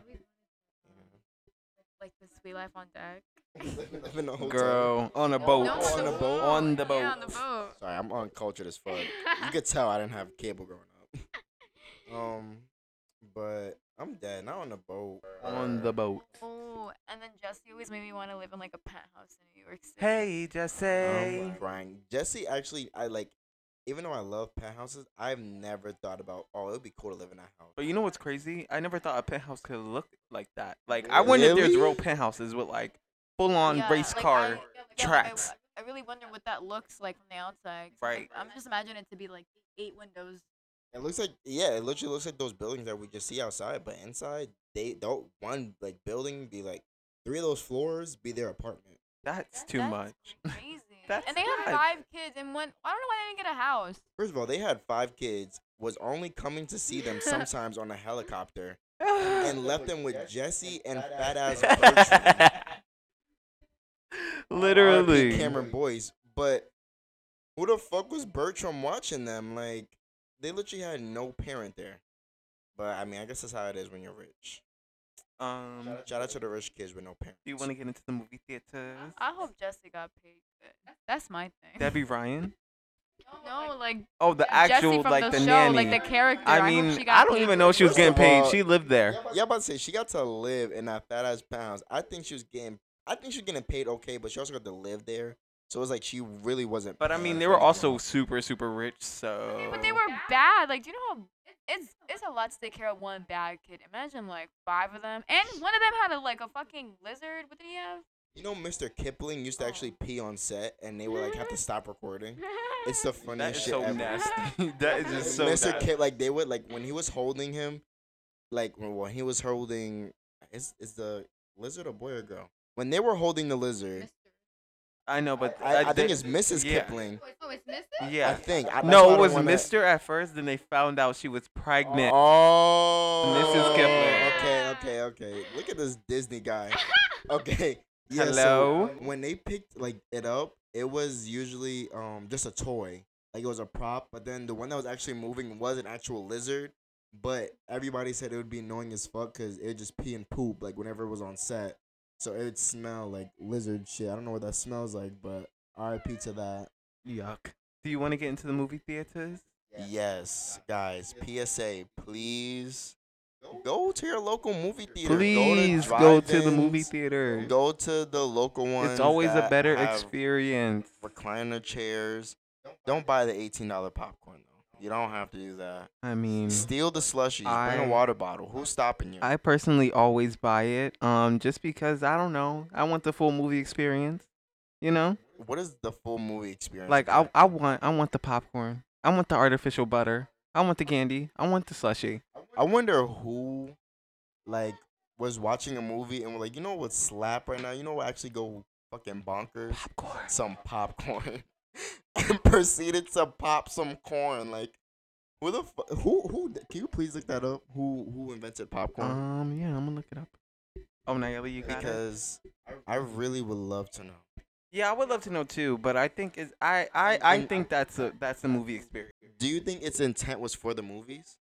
Like the sweet life on deck. live in a hotel. girl. On a boat. No, on the boat? On the Yeah, on boat. the boat. Sorry, I'm uncultured as fuck. You could tell I didn't have cable growing up. Um, but I'm dead. Not on the boat. On the boat. Oh, and then Jesse always made me want to live in like a penthouse in New York City. Hey, Jesse. I'm crying. Jesse, actually, I like. Even though I love penthouses, I've never thought about. Oh, it would be cool to live in that house. But you know what's crazy? I never thought a penthouse could look like that. Like I wonder if there's Really? real penthouses with like full on Yeah, race like, car I- yeah, like, tracks. I, I really wonder what that looks like from the outside. 'cause, Right. like, I'm just imagining it to be like eight windows. It looks like yeah, it literally looks like those buildings that we just see outside, but inside they don't one like building be like three of those floors be their apartment. That's too That's much. Crazy. That's and they have nuts. five kids and one. I don't know why they didn't get a house. First of all, they had five kids, was only coming to see them sometimes on a helicopter, and left them with Jesse and fat ass Bertram. Literally. R I P Cameron Boyce. But who the fuck was Bertram watching them? Like, they literally had no parent there. But I mean, I guess that's how it is when you're rich. Um, Shout out to the rich kids with no parents. do you want to get into the movie theaters? I hope Jesse got paid good. That's my thing. Debbie Ryan. No, like Oh, the Jesse actual from like the, the, show, nanny. like the character. I hope mean, she got I don't paid even know she was First getting of paid. all- She lived there. Yeah, about to say she got to live in that fat ass pounds. I think she was getting. I think she was getting paid okay, but she also got to live there. So it was like she really wasn't. But I paying mean, they for were anything. also super, super rich. So. But they were bad. Like, do you know how it's it's a lot to take care of one bad kid. Imagine like five of them, and one of them had a like a fucking lizard. What did he have? You know, Mister Kipling used to actually pee on set, and they would like have to stop recording. It's the That funniest is shit so ever. nasty. That is just so Mister nasty. Kip, like they would like when he was holding him, like when when he was holding, is is the lizard a boy or girl? When they were holding the lizard, I know, but I, I think they- it's Missus yeah. Kipling. Oh, it's Mister. I Yeah. think. I, that's why I No, it don't was wanna- Mister at first. Then they found out she was pregnant. Oh, Missus Kipling. Okay, okay, okay. Look at this Disney guy. Okay. Yeah, Hello? So when they picked like it up, it was usually um just a toy. Like it was a prop, but then the one that was actually moving was an actual lizard. But everybody said it would be annoying as fuck because it would just pee and poop like whenever it was on set. So it would smell like lizard shit. I don't know what that smells like, but R I P to that. Yuck. Do you want to get into the movie theaters? Yes, guys. P S A, please Go to your local movie theater. Please go to, go to the movie drive-ins, theater. Go to the local ones. It's always a that better have experience. recliner chairs. Don't buy the eighteen dollar popcorn though. You don't have to do that. I mean, Steal the slushies. Bring I- a water bottle. Who's stopping you? I personally always buy it. Um, just because I don't know, I want the full movie experience. You know, What is the full movie experience? like I, about? I want, I want the popcorn. I want the artificial butter. I want the candy. I want the slushie. I wonder who, like, was watching a movie and were like, you know what slap right now? You know what actually go fucking bonkers? Popcorn. Some popcorn. And proceeded to pop some corn. Like, who the fu- who who? Can you please look that up? Who who invented popcorn? Um, yeah, I'm gonna look it up. Oh, Nayeli, you got it. Because I really would love to know. Yeah, I would love to know too, but I think is I, I, I And- think that's a that's a movie experience. Do you think its intent was for the movies?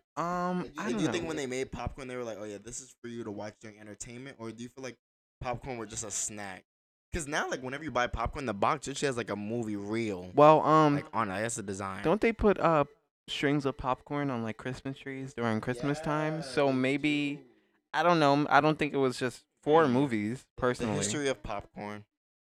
Um, Do I you, don't do you know. think when they made popcorn, they were like, "Oh yeah, this is for you to watch during entertainment," or do you feel like popcorn were just a snack? Because now, like, whenever you buy popcorn, the box actually has like a movie reel, Well, um, like on it. That's the design. don't they put uh strings of popcorn on like Christmas trees during Christmas time? So maybe I don't know. I don't think it was just for movies the personally. history of popcorn.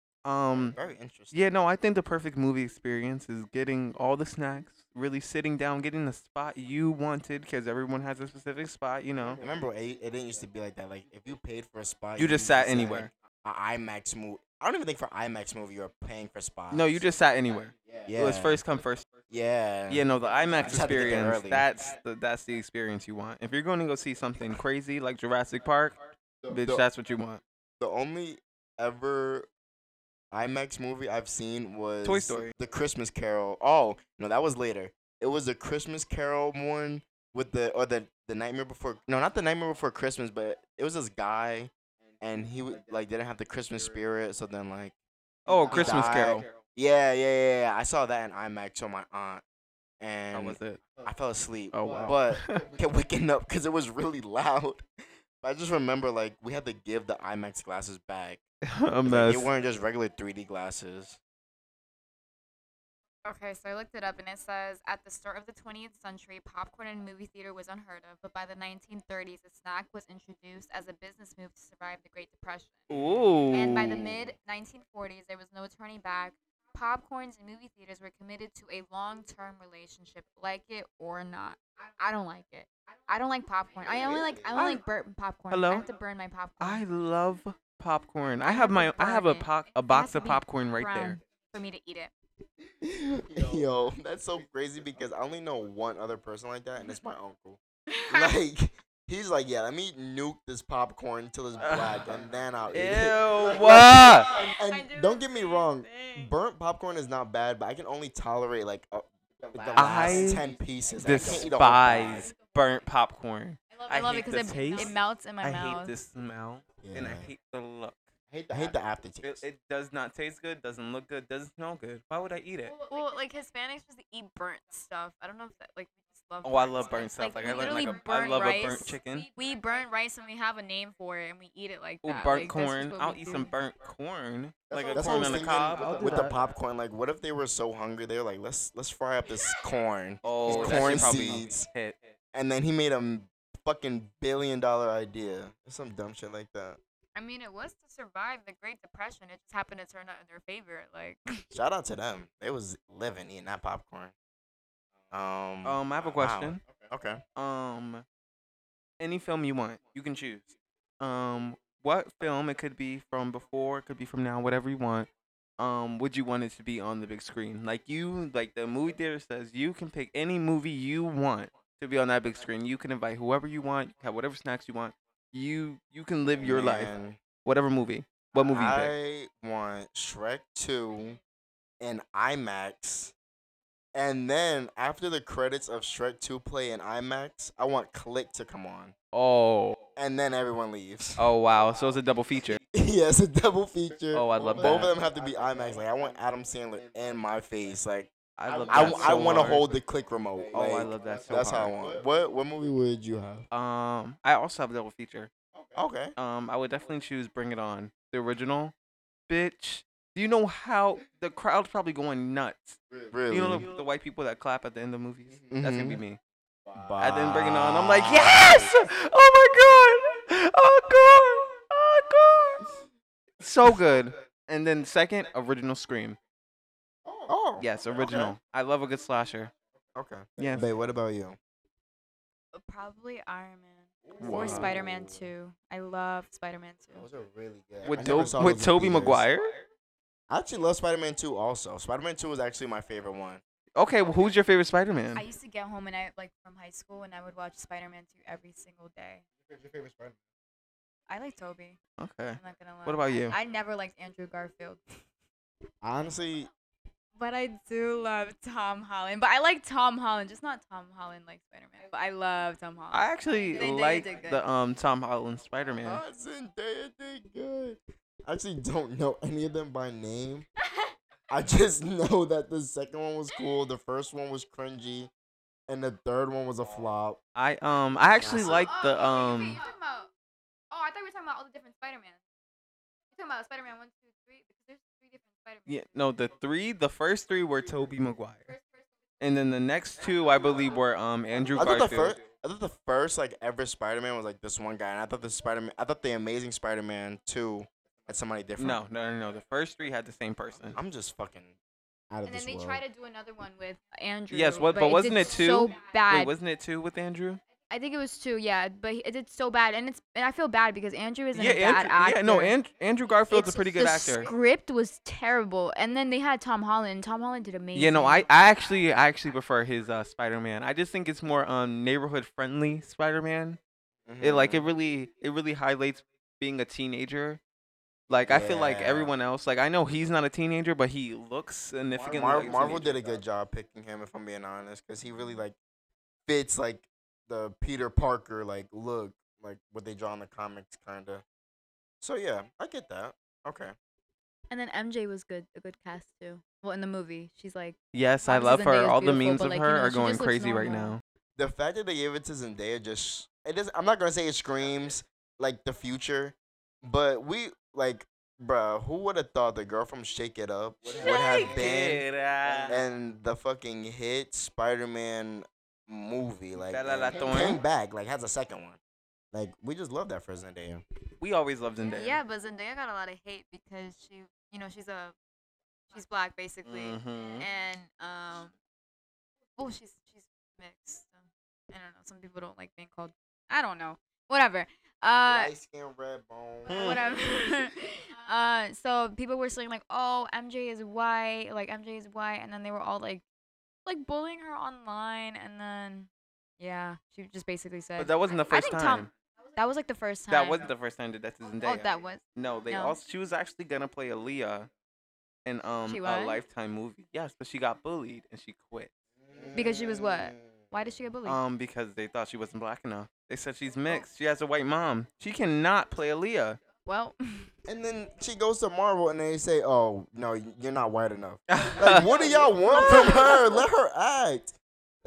Um, Very interesting. yeah, no, I think the perfect movie experience is getting all the snacks, really sitting down, getting the spot you wanted, because everyone has a specific spot, you know. Remember, it, it didn't used to be like that. Like, if you paid for a spot, You just sat anywhere. An IMAX movie. I don't even think for IMAX movie you're paying for spots. No, you just sat anywhere. Yeah. It was first come first. Yeah. Yeah, no, the IMAX just had to get there experience. early. That's the that's the experience you want. If you're going to go see something crazy like Jurassic Park, bitch, the, that's what you want. the only ever IMAX movie I've seen was Toy Story. The Christmas Carol. Oh no, that was later. It was the Christmas Carol one with the or the the Nightmare Before. No, not the Nightmare Before Christmas, but it was this guy, and he would like didn't have the Christmas spirit. So then like Oh, he Christmas died. Carol. Yeah, yeah, yeah, yeah. I saw that in IMAX on my aunt, How and was it? I fell asleep. Oh wow. But kept waking up because it was really loud. But I just remember like we had to give the IMAX glasses back. a 'Cause, like, mess. they weren't just regular three D glasses. Okay, so I looked it up and it says at the start of the twentieth century, popcorn in a movie theater was unheard of, but by the nineteen thirties, the snack was introduced as a business move to survive the Great Depression. Ooh. And by the mid nineteen forties, there was no turning back. Popcorns in movie theaters were committed to a long-term relationship, like it or not. I don't like it. I don't like popcorn. I only like I only I- like burnt popcorn. Hello? I have to burn my popcorn. I love popcorn. I I have have to my I have a burn it. po- a It box has to of be popcorn right brown there. for me to eat it. Yo, that's so crazy because I only know one other person like that, and it's my uncle. Like, he's like, yeah, let me nuke this popcorn until it's black, and then I'll eat it. Ew. What? And I do don't the get me same wrong, thing. burnt popcorn is not bad, but I can only tolerate like uh, the last I ten pieces. I can't eat a whole bag. Despise burnt popcorn. I love, I I love hate it because the it, taste. it melts in my I mouth. hate the smell and I Yeah. hate the look. I hate the, I hate the It, aftertaste. it does not taste good, doesn't look good, doesn't smell good. Why would I eat it? Well, like Hispanics just eat burnt stuff. I don't know if that like we just love. Oh, I burnt love burnt stuff. Like, we I like, literally like a, burn I love rice. a burnt chicken. We eat burnt rice and we have a name for it and we eat it like Oh, that. burnt like, that's just corn. what I'll we eat do. some burnt corn. Like a That's what I corn was on the thinking cob. I'll do with the that. popcorn. Like, what if they were so hungry? They were like, let's let's fry up this corn, Oh, these that corn shit probably seeds, hit. and then he made a m- fucking billion dollar idea. Some dumb shit like that. I mean, it was to survive the Great Depression. It just happened to turn out in their favor. Like, Shout out to them. They was living eating that popcorn. Um. Um, I have a wow. question. Okay. Um, any film you want, you can choose. Um, what film? It could be from before, it could be from now, whatever you want. Um, would you want it to be on the big screen? Like you, like the movie theater says, you can pick any movie you want to be on that big screen. You can invite whoever you want, have whatever snacks you want. You you can live your life, Man, whatever movie. What movie you pick? I want Shrek two in IMAX. And then after the credits of Shrek two play in IMAX, I want Click to come on. Oh, And then everyone leaves. oh wow! So it's a double feature. Yeah, it's a double feature. Oh, I love Both that. of them have to be IMAX. Like I want Adam Sandler in my face. Like I love I, that I so want to hard. hold the Click remote. Oh, I Like, love that so That's hard. how I want. What what movie would you have? Um, I also have a double feature. Okay. Um, I would definitely choose Bring It On, the original. Bitch, do you know how the crowd's probably going nuts? Really? You know the, the white people that clap at the end of movies? That's gonna be Mhm. me. I didn't bring it on. I'm like, yes! Oh my god! Oh god! Oh god! So good. And then second, original Scream. Oh. Yes, original. I love a good slasher. Okay. Yes. Babe, what about you? Probably Iron Man Wow. or Spider Man two. I love Spider Man two. Those are really good. With I never Do- saw with those in Tobey theaters. Maguire. I actually love Spider-Man two also. Spider-Man two was actually my favorite one. Okay, well, who's your favorite Spider-Man? I used to get home and I like from high school and I would watch Spider Man two every single day. Who's your favorite Spider-Man? I like Toby. Okay. I'm not gonna lie. What about you? I, I never liked Andrew Garfield. Honestly, But I do love Tom Holland. But I like Tom Holland, just not Tom Holland like Spider Man. But I love Tom Holland. I actually Zendaya like did good. the um Tom Holland Spider-Man. uh, Zendaya did good. I actually don't know any of them by name. I just know that the second one was cool, the first one was cringy, and the third one was a flop. I um I actually Yes. like the Oh, okay, um you're talking about, oh, I thought we were talking about all the different Spider Man. You're talking about Spider Man one, two, three, because there's three different Spider Man. yeah no the three the first three were Tobey Maguire, and then the next two I believe were um Andrew I thought the Garfield. first, I thought the first like ever Spider-Man was like this one guy, and I thought the Spider-Man, I thought the Amazing Spider-Man two had somebody different. No, no, no, no. The first three had the same person. I'm just fucking out of And this then they world. try to do another one with Andrew. Yes, what- but, but it wasn't did it two? So bad. Wait, wasn't it two with Andrew? I think it was two, yeah, but he- it did so bad, and it's and I feel bad because Andrew isn't Yeah, a bad Andrew, actor. yeah, no, and, Andrew Garfield's It's- a pretty good the actor. script was terrible, and then they had Tom Holland. Tom Holland did amazing. Yeah, no, I, I actually I actually prefer his uh, Spider-Man. I just think it's more um neighborhood friendly Spider-Man. It like it Mhm. really it really highlights being a teenager. Like I feel like Yeah. everyone else, like I know he's not a teenager, but he looks significantly. Mar- like a Marvel teenager. did a good job picking him, if I'm being honest, because he really like fits like the Peter Parker like look, like what they draw in the comics, kind of. So yeah, I get that. Okay. And then M J was good, a good cast too. Well, in the movie, she's like, Yes, I Obviously love her. Zendaya's All the beautiful, memes but, of like, you her know, are she going just looks crazy right normal. now. The fact that they gave it to Zendaya just it doesn't. I'm not gonna say it screams like the future, but we like, bruh, who would have thought the girl from Shake It Up would have been and the fucking hit Spider-Man movie like Bella and Lathorne. came back like has a second one. Like we just love that for Zendaya. We always loved Zendaya. yeah, but Zendaya got a lot of hate because she, you know, she's a, she's black basically, Mhm. and um, oh, she's she's mixed. Um, I don't know. Some people don't like being called. I don't know. Whatever. Uh, Light skin, red bone. Hmm. whatever. uh, so people were saying like, "Oh, M J is white," like M J is white, and then they were all like, like bullying her online, and then, yeah, she just basically said. But that wasn't the I first think time. Tom. That was like the first time. That wasn't the first time that that's Zendaya. Oh, that was. No, they No. also she was actually gonna play Aaliyah in um She a was? Lifetime movie. Yes, but she got bullied and she quit. Because she was what? Why did she get bullied? Um, because they thought she wasn't black enough. They said she's mixed. She has a white mom. She cannot play Aaliyah. well, And then she goes to Marvel and they say, "Oh no, you're not white enough." Like, what do y'all want from her? Let her act.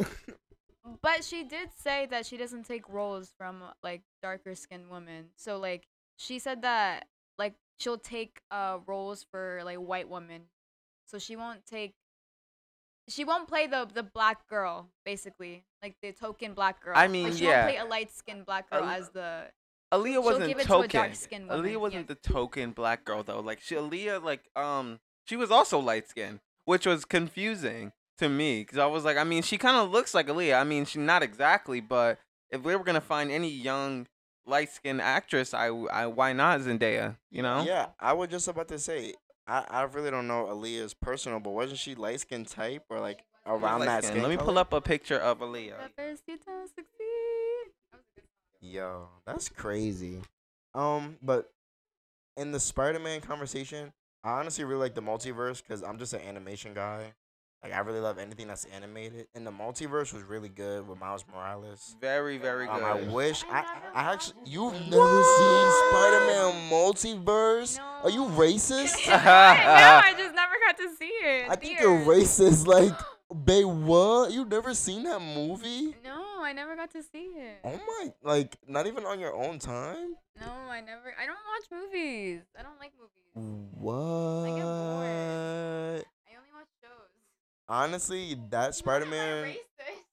but she did say that she doesn't take roles from like darker skinned women. So like she said that like she'll take uh roles for like white women. So she won't take she won't play the the black girl basically, like the token black girl. I mean, like, she yeah. won't play a light skinned black girl Al- as the Aaliyah wasn't give it to a token. dark-skinned woman, Aaliyah wasn't yeah. the token black girl though. Like she, Aaliyah, like um, she was also light skinned, which was confusing to me because I was like, I mean, she kind of looks like Aaliyah. I mean, she not exactly, but if we were gonna find any young light skinned actress, I, I why not Zendaya? You know? Yeah, I was just about to say. I, I really don't know Aaliyah's personal, but wasn't she light skin type or like around that Light-skinned. skin Let me color? pull up a picture of Aaliyah. First you don't succeed. Yo, that's crazy. Um, but in the Spider-Man conversation, I honestly really like the multiverse because I'm just an animation guy. Like I really love anything that's animated, and the multiverse was really good with Miles Morales. Very, very good. Um, I wish I I actually you've never seen Spider-Man multiverse? Are you racist? no, I just never got to see it. I think you're racist. Like, babe, what? You never seen that movie? No, I never got to see it. Oh my! Like, not even on your own time? No, I never. I don't watch movies. I don't like movies. What? I get bored. I only watch shows. Honestly, that Spider-Man. Racist.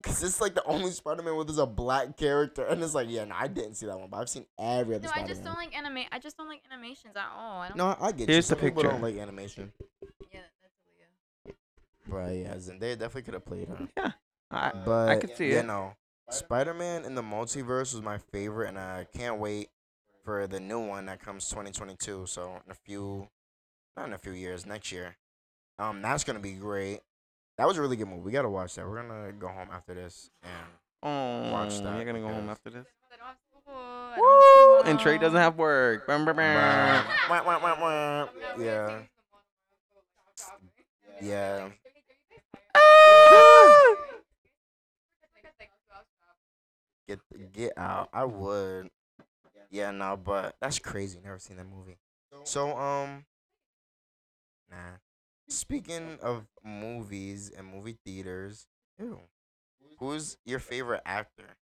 Cause it's like the only Spider-Man where there's a black character, and it's like, yeah, no, I didn't see that one, but I've seen every other No, I Spider-Man. just don't like anime. I just don't like animations at all. I don't. No, I get Here's you. Some the people picture. don't like animation, Yeah, that's Aaliyah. but yeah, Zendaya definitely could have played her. Yeah, I But I could see you it. know, Spider-Man in the multiverse was my favorite, and I can't wait for the new one that comes twenty twenty-two. So in a few, not in a few years, next year. Um, that's gonna be great. That was a really good movie. We gotta watch that. We're gonna go home after this and Oh, Watch that you're gonna go home because- after this. I don't have school. I don't Woo! have And Trey doesn't school. have work. Brum, brum, brum. Wah, wah, wah, wah. Yeah, yeah. Ah! Get get out. I would. Yeah, no, but that's crazy. Never seen that movie. So um, nah. Speaking of movies and movie theaters, ew, who's your favorite actor?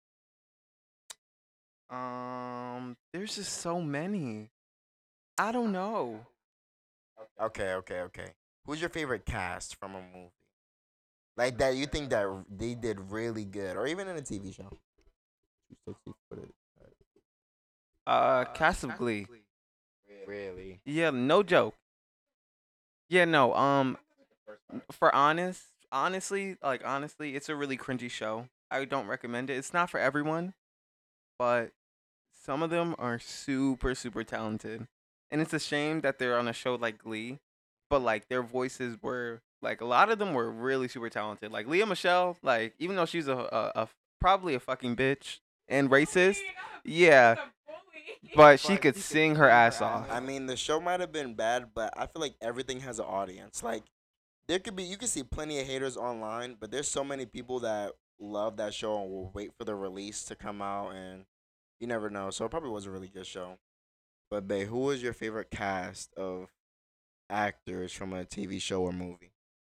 Um, there's just so many. I don't know. Okay, okay, okay. Who's your favorite cast from a movie? Like that you think that r- they did really good, or even in a T V show? two sixty footage. Uh, Cast of Glee. Really? Yeah, no joke. Yeah, no. Um, for honest, honestly, like honestly, it's a really cringy show. I don't recommend it. It's not for everyone, but some of them are super, super talented, and it's a shame that they're on a show like Glee, but like their voices were like a lot of them were really super talented. Like Leah Michelle, like even though she's a, a, a probably a fucking bitch and racist, yeah, but she could sing her ass off. I mean, the show might have been bad, but I feel like everything has an audience. Like, there could be, you can see plenty of haters online, but there's so many people that love that show and will wait for the release to come out, and you never know. So it probably was a really good show. But, babe, who was your favorite cast of actors from a T V show or movie?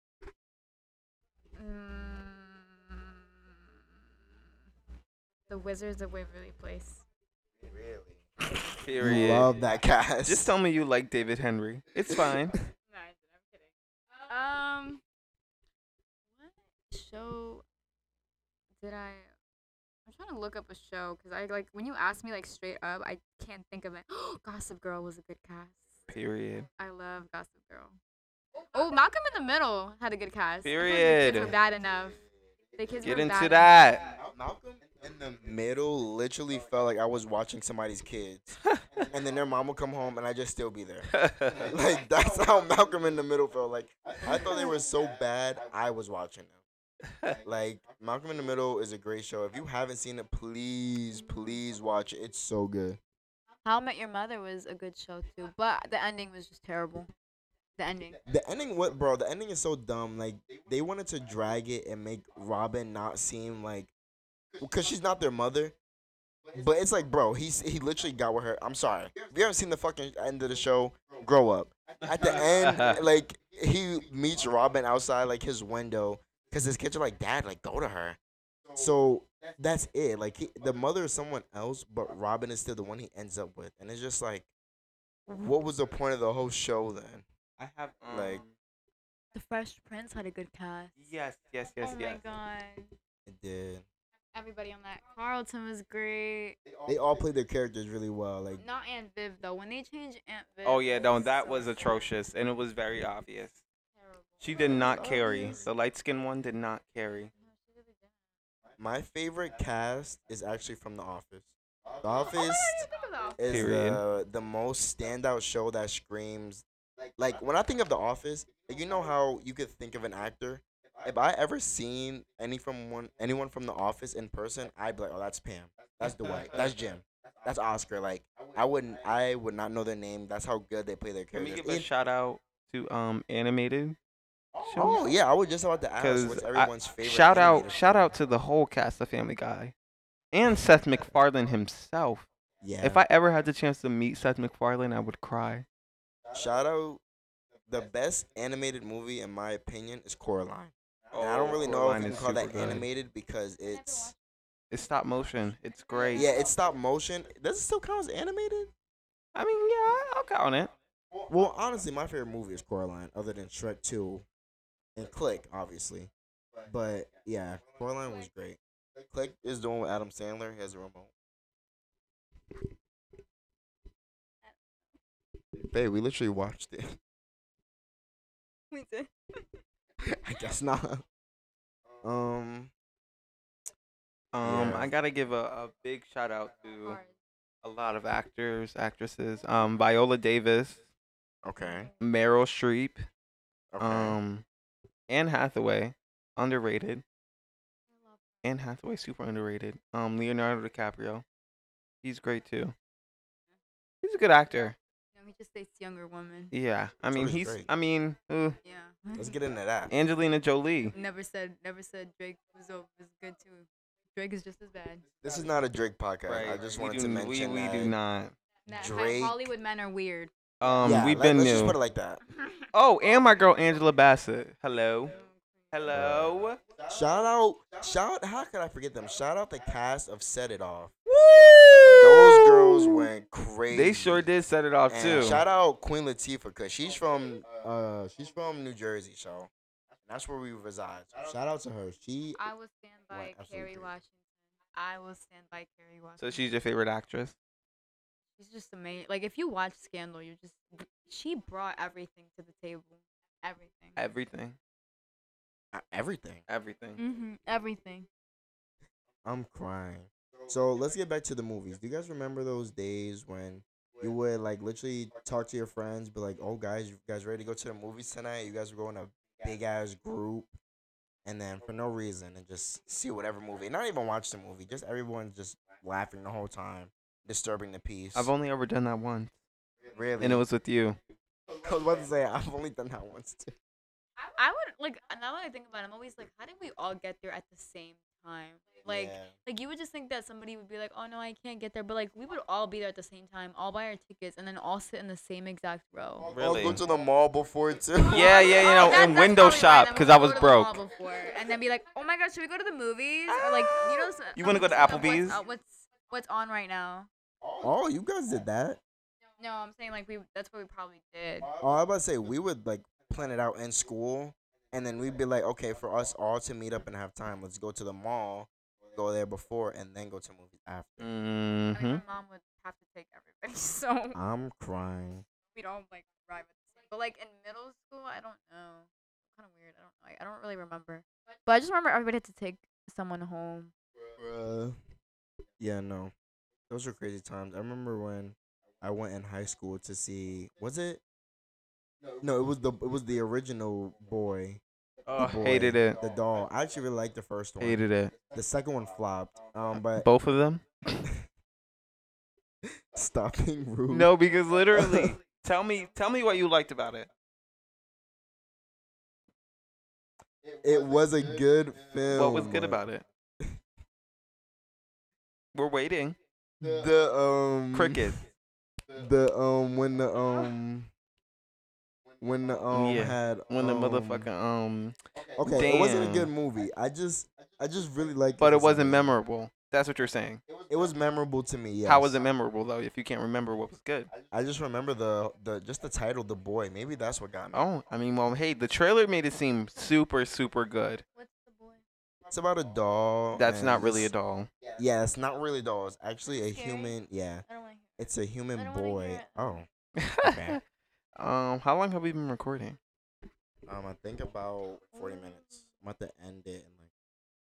Mm, the Wizards of Waverly Place. Really? Period. Love that cast. Just tell me you like David Henry. It's fine. No, I'm kidding. Um, what show did I? I'm trying to look up a show because I like when you ask me like straight up, I can't think of it. Gossip Girl was a good cast. Period. I love Gossip Girl. Oh, Malcolm in the Middle had a good cast. I feel like the Period. kids were bad enough. The kids Get were into bad that. Malcolm in the Middle literally felt like I was watching somebody's kids. And then their mom would come home and I just still be there. Like, that's how Malcolm in the Middle felt. Like, I thought they were so bad, I was watching them. Like, Malcolm in the Middle is a great show. If you haven't seen it, please, please watch it. It's so good. How I Met Your Mother was a good show too, but the ending was just terrible. The ending. The ending, what, bro? The ending is so dumb. Like, they wanted to drag it and make Robin not seem like, because she's not their mother. But it's like, bro, he's he literally got with her. I'm sorry. If you haven't seen the fucking end of the show, grow up. At the end, like, he meets Robin outside, like, his window, because his kids are like, Dad, like, go to her. So that's it. Like, he, the mother is someone else, but Robin is still the one he ends up with. And it's just like, what was the point of the whole show then? I have Like- The Fresh Prince had a good cast. yes, yes, yes, oh yes. my god. It did. Everybody on that. Carlton was great. They all played their characters really well. Like, Not Aunt Viv though. When they changed Aunt Viv. Oh yeah, it no, that so was atrocious, and it was very obvious. terrible. She did not carry. The light skinned one did not carry. No, she really didn't. my favorite cast is actually from The Office. The Oh, Office yeah, you think of that. is Period. the, the most standout show that screams. Like, when I think of The Office, like, you know how you could think of an actor? If I ever seen any from one anyone from The Office in person, I'd be like, oh, that's Pam. That's Dwight. That's Jim. That's Oscar. Like, I wouldn't, I would not know their name. That's how good they play their Can we characters. give a It- shout out to um animated? oh, yeah, I was just about to ask Because what's everyone's favorite. shout out, animated shout show? out to the whole cast of Family Guy, and Seth MacFarlane himself. Yeah. If I ever had the chance to meet Seth MacFarlane, I would cry. Shout out, the best animated movie, in my opinion, is Coraline. And I don't really know if Coraline you can is call that super good. animated because it's It's stop motion. It's great. yeah, it's stop motion. Does it still count as animated? I mean, yeah, I'll count it. Well, honestly, my favorite movie is Coraline, other than Shrek two and Click, obviously. But yeah, Coraline was great. Click is doing with Adam Sandler. He has a remote. Babe, we literally watched it. We did. I guess not. Um. Um, Yeah. I gotta give a, a big shout out to Hard. a lot of actors, actresses. Um, Viola Davis, Okay. Meryl Streep, Okay. um, Anne Hathaway, underrated. I love Anne Hathaway, super underrated. Um, Leonardo DiCaprio, he's great too. He's a good actor. No, he just dates younger women. Yeah, I So mean does he's. Drake. I mean, uh, Yeah. Let's get into that. Angelina Jolie. Never said, never said Drake was o- was good too. Drake is just as bad. This is not a Drake podcast. I just we wanted do, to mention we, we that. do not. That Drake- Hollywood men are weird. Um, yeah, we've let, been let's new. just put it like that. Oh, and my girl Angela Bassett. Hello. Hello. Shout out, shout. How could I forget them? Shout out the cast of Set It Off. Woo! Those girls went crazy. They sure did set it off And too. shout out Queen Latifah, cause she's from uh she's from New Jersey, so that's where we reside. Shout out to her. She I will stand by Went absolutely Kerry crazy. Washington. I will stand by Kerry Washington. So she's your favorite actress? She's just amazing. Like if you watch Scandal, you just she brought everything to the table. Everything. Everything. uh, everything. Everything. Mhm. Everything. I'm crying. So let's get back to the movies. Do you guys remember those days when you would like literally talk to your friends, be like, "Oh guys, you guys ready to go to the movies tonight?" You guys were going a big ass group, and then for no reason, and just see whatever movie, not even watch the movie, just everyone just laughing the whole time, disturbing the peace. I've only ever done that once, really, and it was with you. I was about to say I've only done that once too. I would like now that I think about it, I'm always like, how did we all get there at the same time? Like, Yeah. like you would just think that somebody would be like, oh no, I can't get there, but like we would all be there at the same time, all buy our tickets, and then all sit in the same exact row. Really? I'll go to the mall before too. Yeah, yeah, you know, That- and that's window probably why, shop then we 'cause would I go was to the mall broke. before, and then be like, oh my god, should we go to the movies? Or like, you know, s- You wanna go to um, what's- Applebee's? uh, What's what's on right now? Oh, you guys did that. No, I'm saying like we. That's what we probably did. Oh, I was about to say we would like plan it out in school, and then we'd be like, okay, for us all to meet up and have time, let's go to the mall, go there before, and then go to movies after. I mean, Mm-hmm. my mom would have to take everybody, so I'm crying. we'd all like arrive at the same. But like in middle school, I don't know. Kind of weird. I don't know. I, I don't really remember. But I just remember everybody had to take someone home. Bruh. Yeah, no, those were crazy times. I remember when I went in high school to see. Was it? No, it was the it was the original boy. Oh, boy, hated it. The doll. I actually really liked the first one. Hated it. The second one flopped. Um, but Both of them? stop being rude. No, because literally, tell me, tell me what you liked about it. It was a good film. What was good about it? We're waiting. The um Cricket. The um when the um when the um Yeah, had When the um, motherfucking um, okay, it wasn't a Damn. good movie. I just I just really liked but for it some wasn't reason. memorable. That's what you're saying. It was memorable to me. Yes. How was it memorable though? If you can't remember what was good. I just remember the the just the title, The Boy. Maybe that's what got me. Oh, I mean, well, hey, the trailer made it seem super, super good. What's the boy? It's about a doll. That's and not really a it's- doll. Yeah, it's not really a doll. It's actually a Scary? human. Yeah, I don't want to hear. it's a human I don't wanna boy. hear it. Oh, Okay. um, how long have we been recording? um, I think about forty minutes. I'm about to end it in like.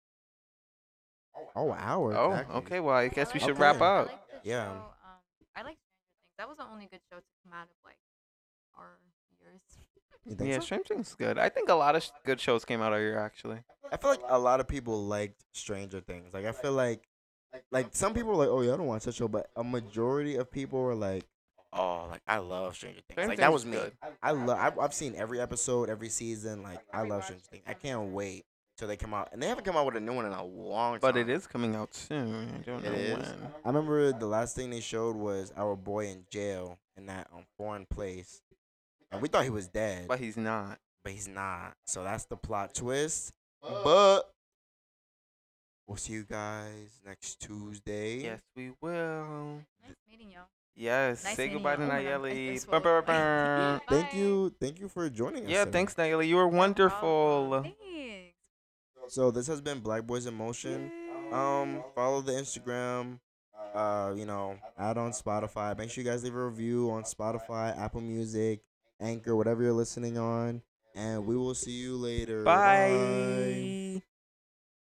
Oh, hour. Oh, exactly. okay. Well, I guess we I should Okay. wrap I up. like the Yeah. show, um, I like Stranger Things. That was the only good show to come out of like our years. You think Yeah, so? Stranger Things is good. I think a lot of sh- good shows came out of here actually. I feel like a lot of people liked Stranger Things. Like I feel like, like some people are like, oh yeah, I don't watch that show, but a majority of people were like, oh, like I love Stranger Things. Stranger like that Things was is me. good. I love. I've, I've seen every episode, every season. Like I love Stranger Things. I can't wait till they come out, and they haven't come out with a new one in a long time. But it is coming out soon. I don't It know is? when. I remember the last thing they showed was our boy in jail in that um, foreign place, and we thought he was dead, But he's not. but he's not. So that's the plot twist. But we'll see you guys next Tuesday. Yes, we will. Nice meeting y'all. Yes. Nice Say meeting goodbye to y'all. Oh my God, I Nayeli. just Bum, swallowed. bum, bum. Thank Bye. you, thank you for joining us. Yeah, today. thanks, Nayeli. You were wonderful. Thanks. So this has been Black Boys in Motion. Um, follow the Instagram. Uh, you know, add on Spotify. Make sure you guys leave a review on Spotify, Apple Music, Anchor, whatever you're listening on. And we will see you later. Bye. Bye.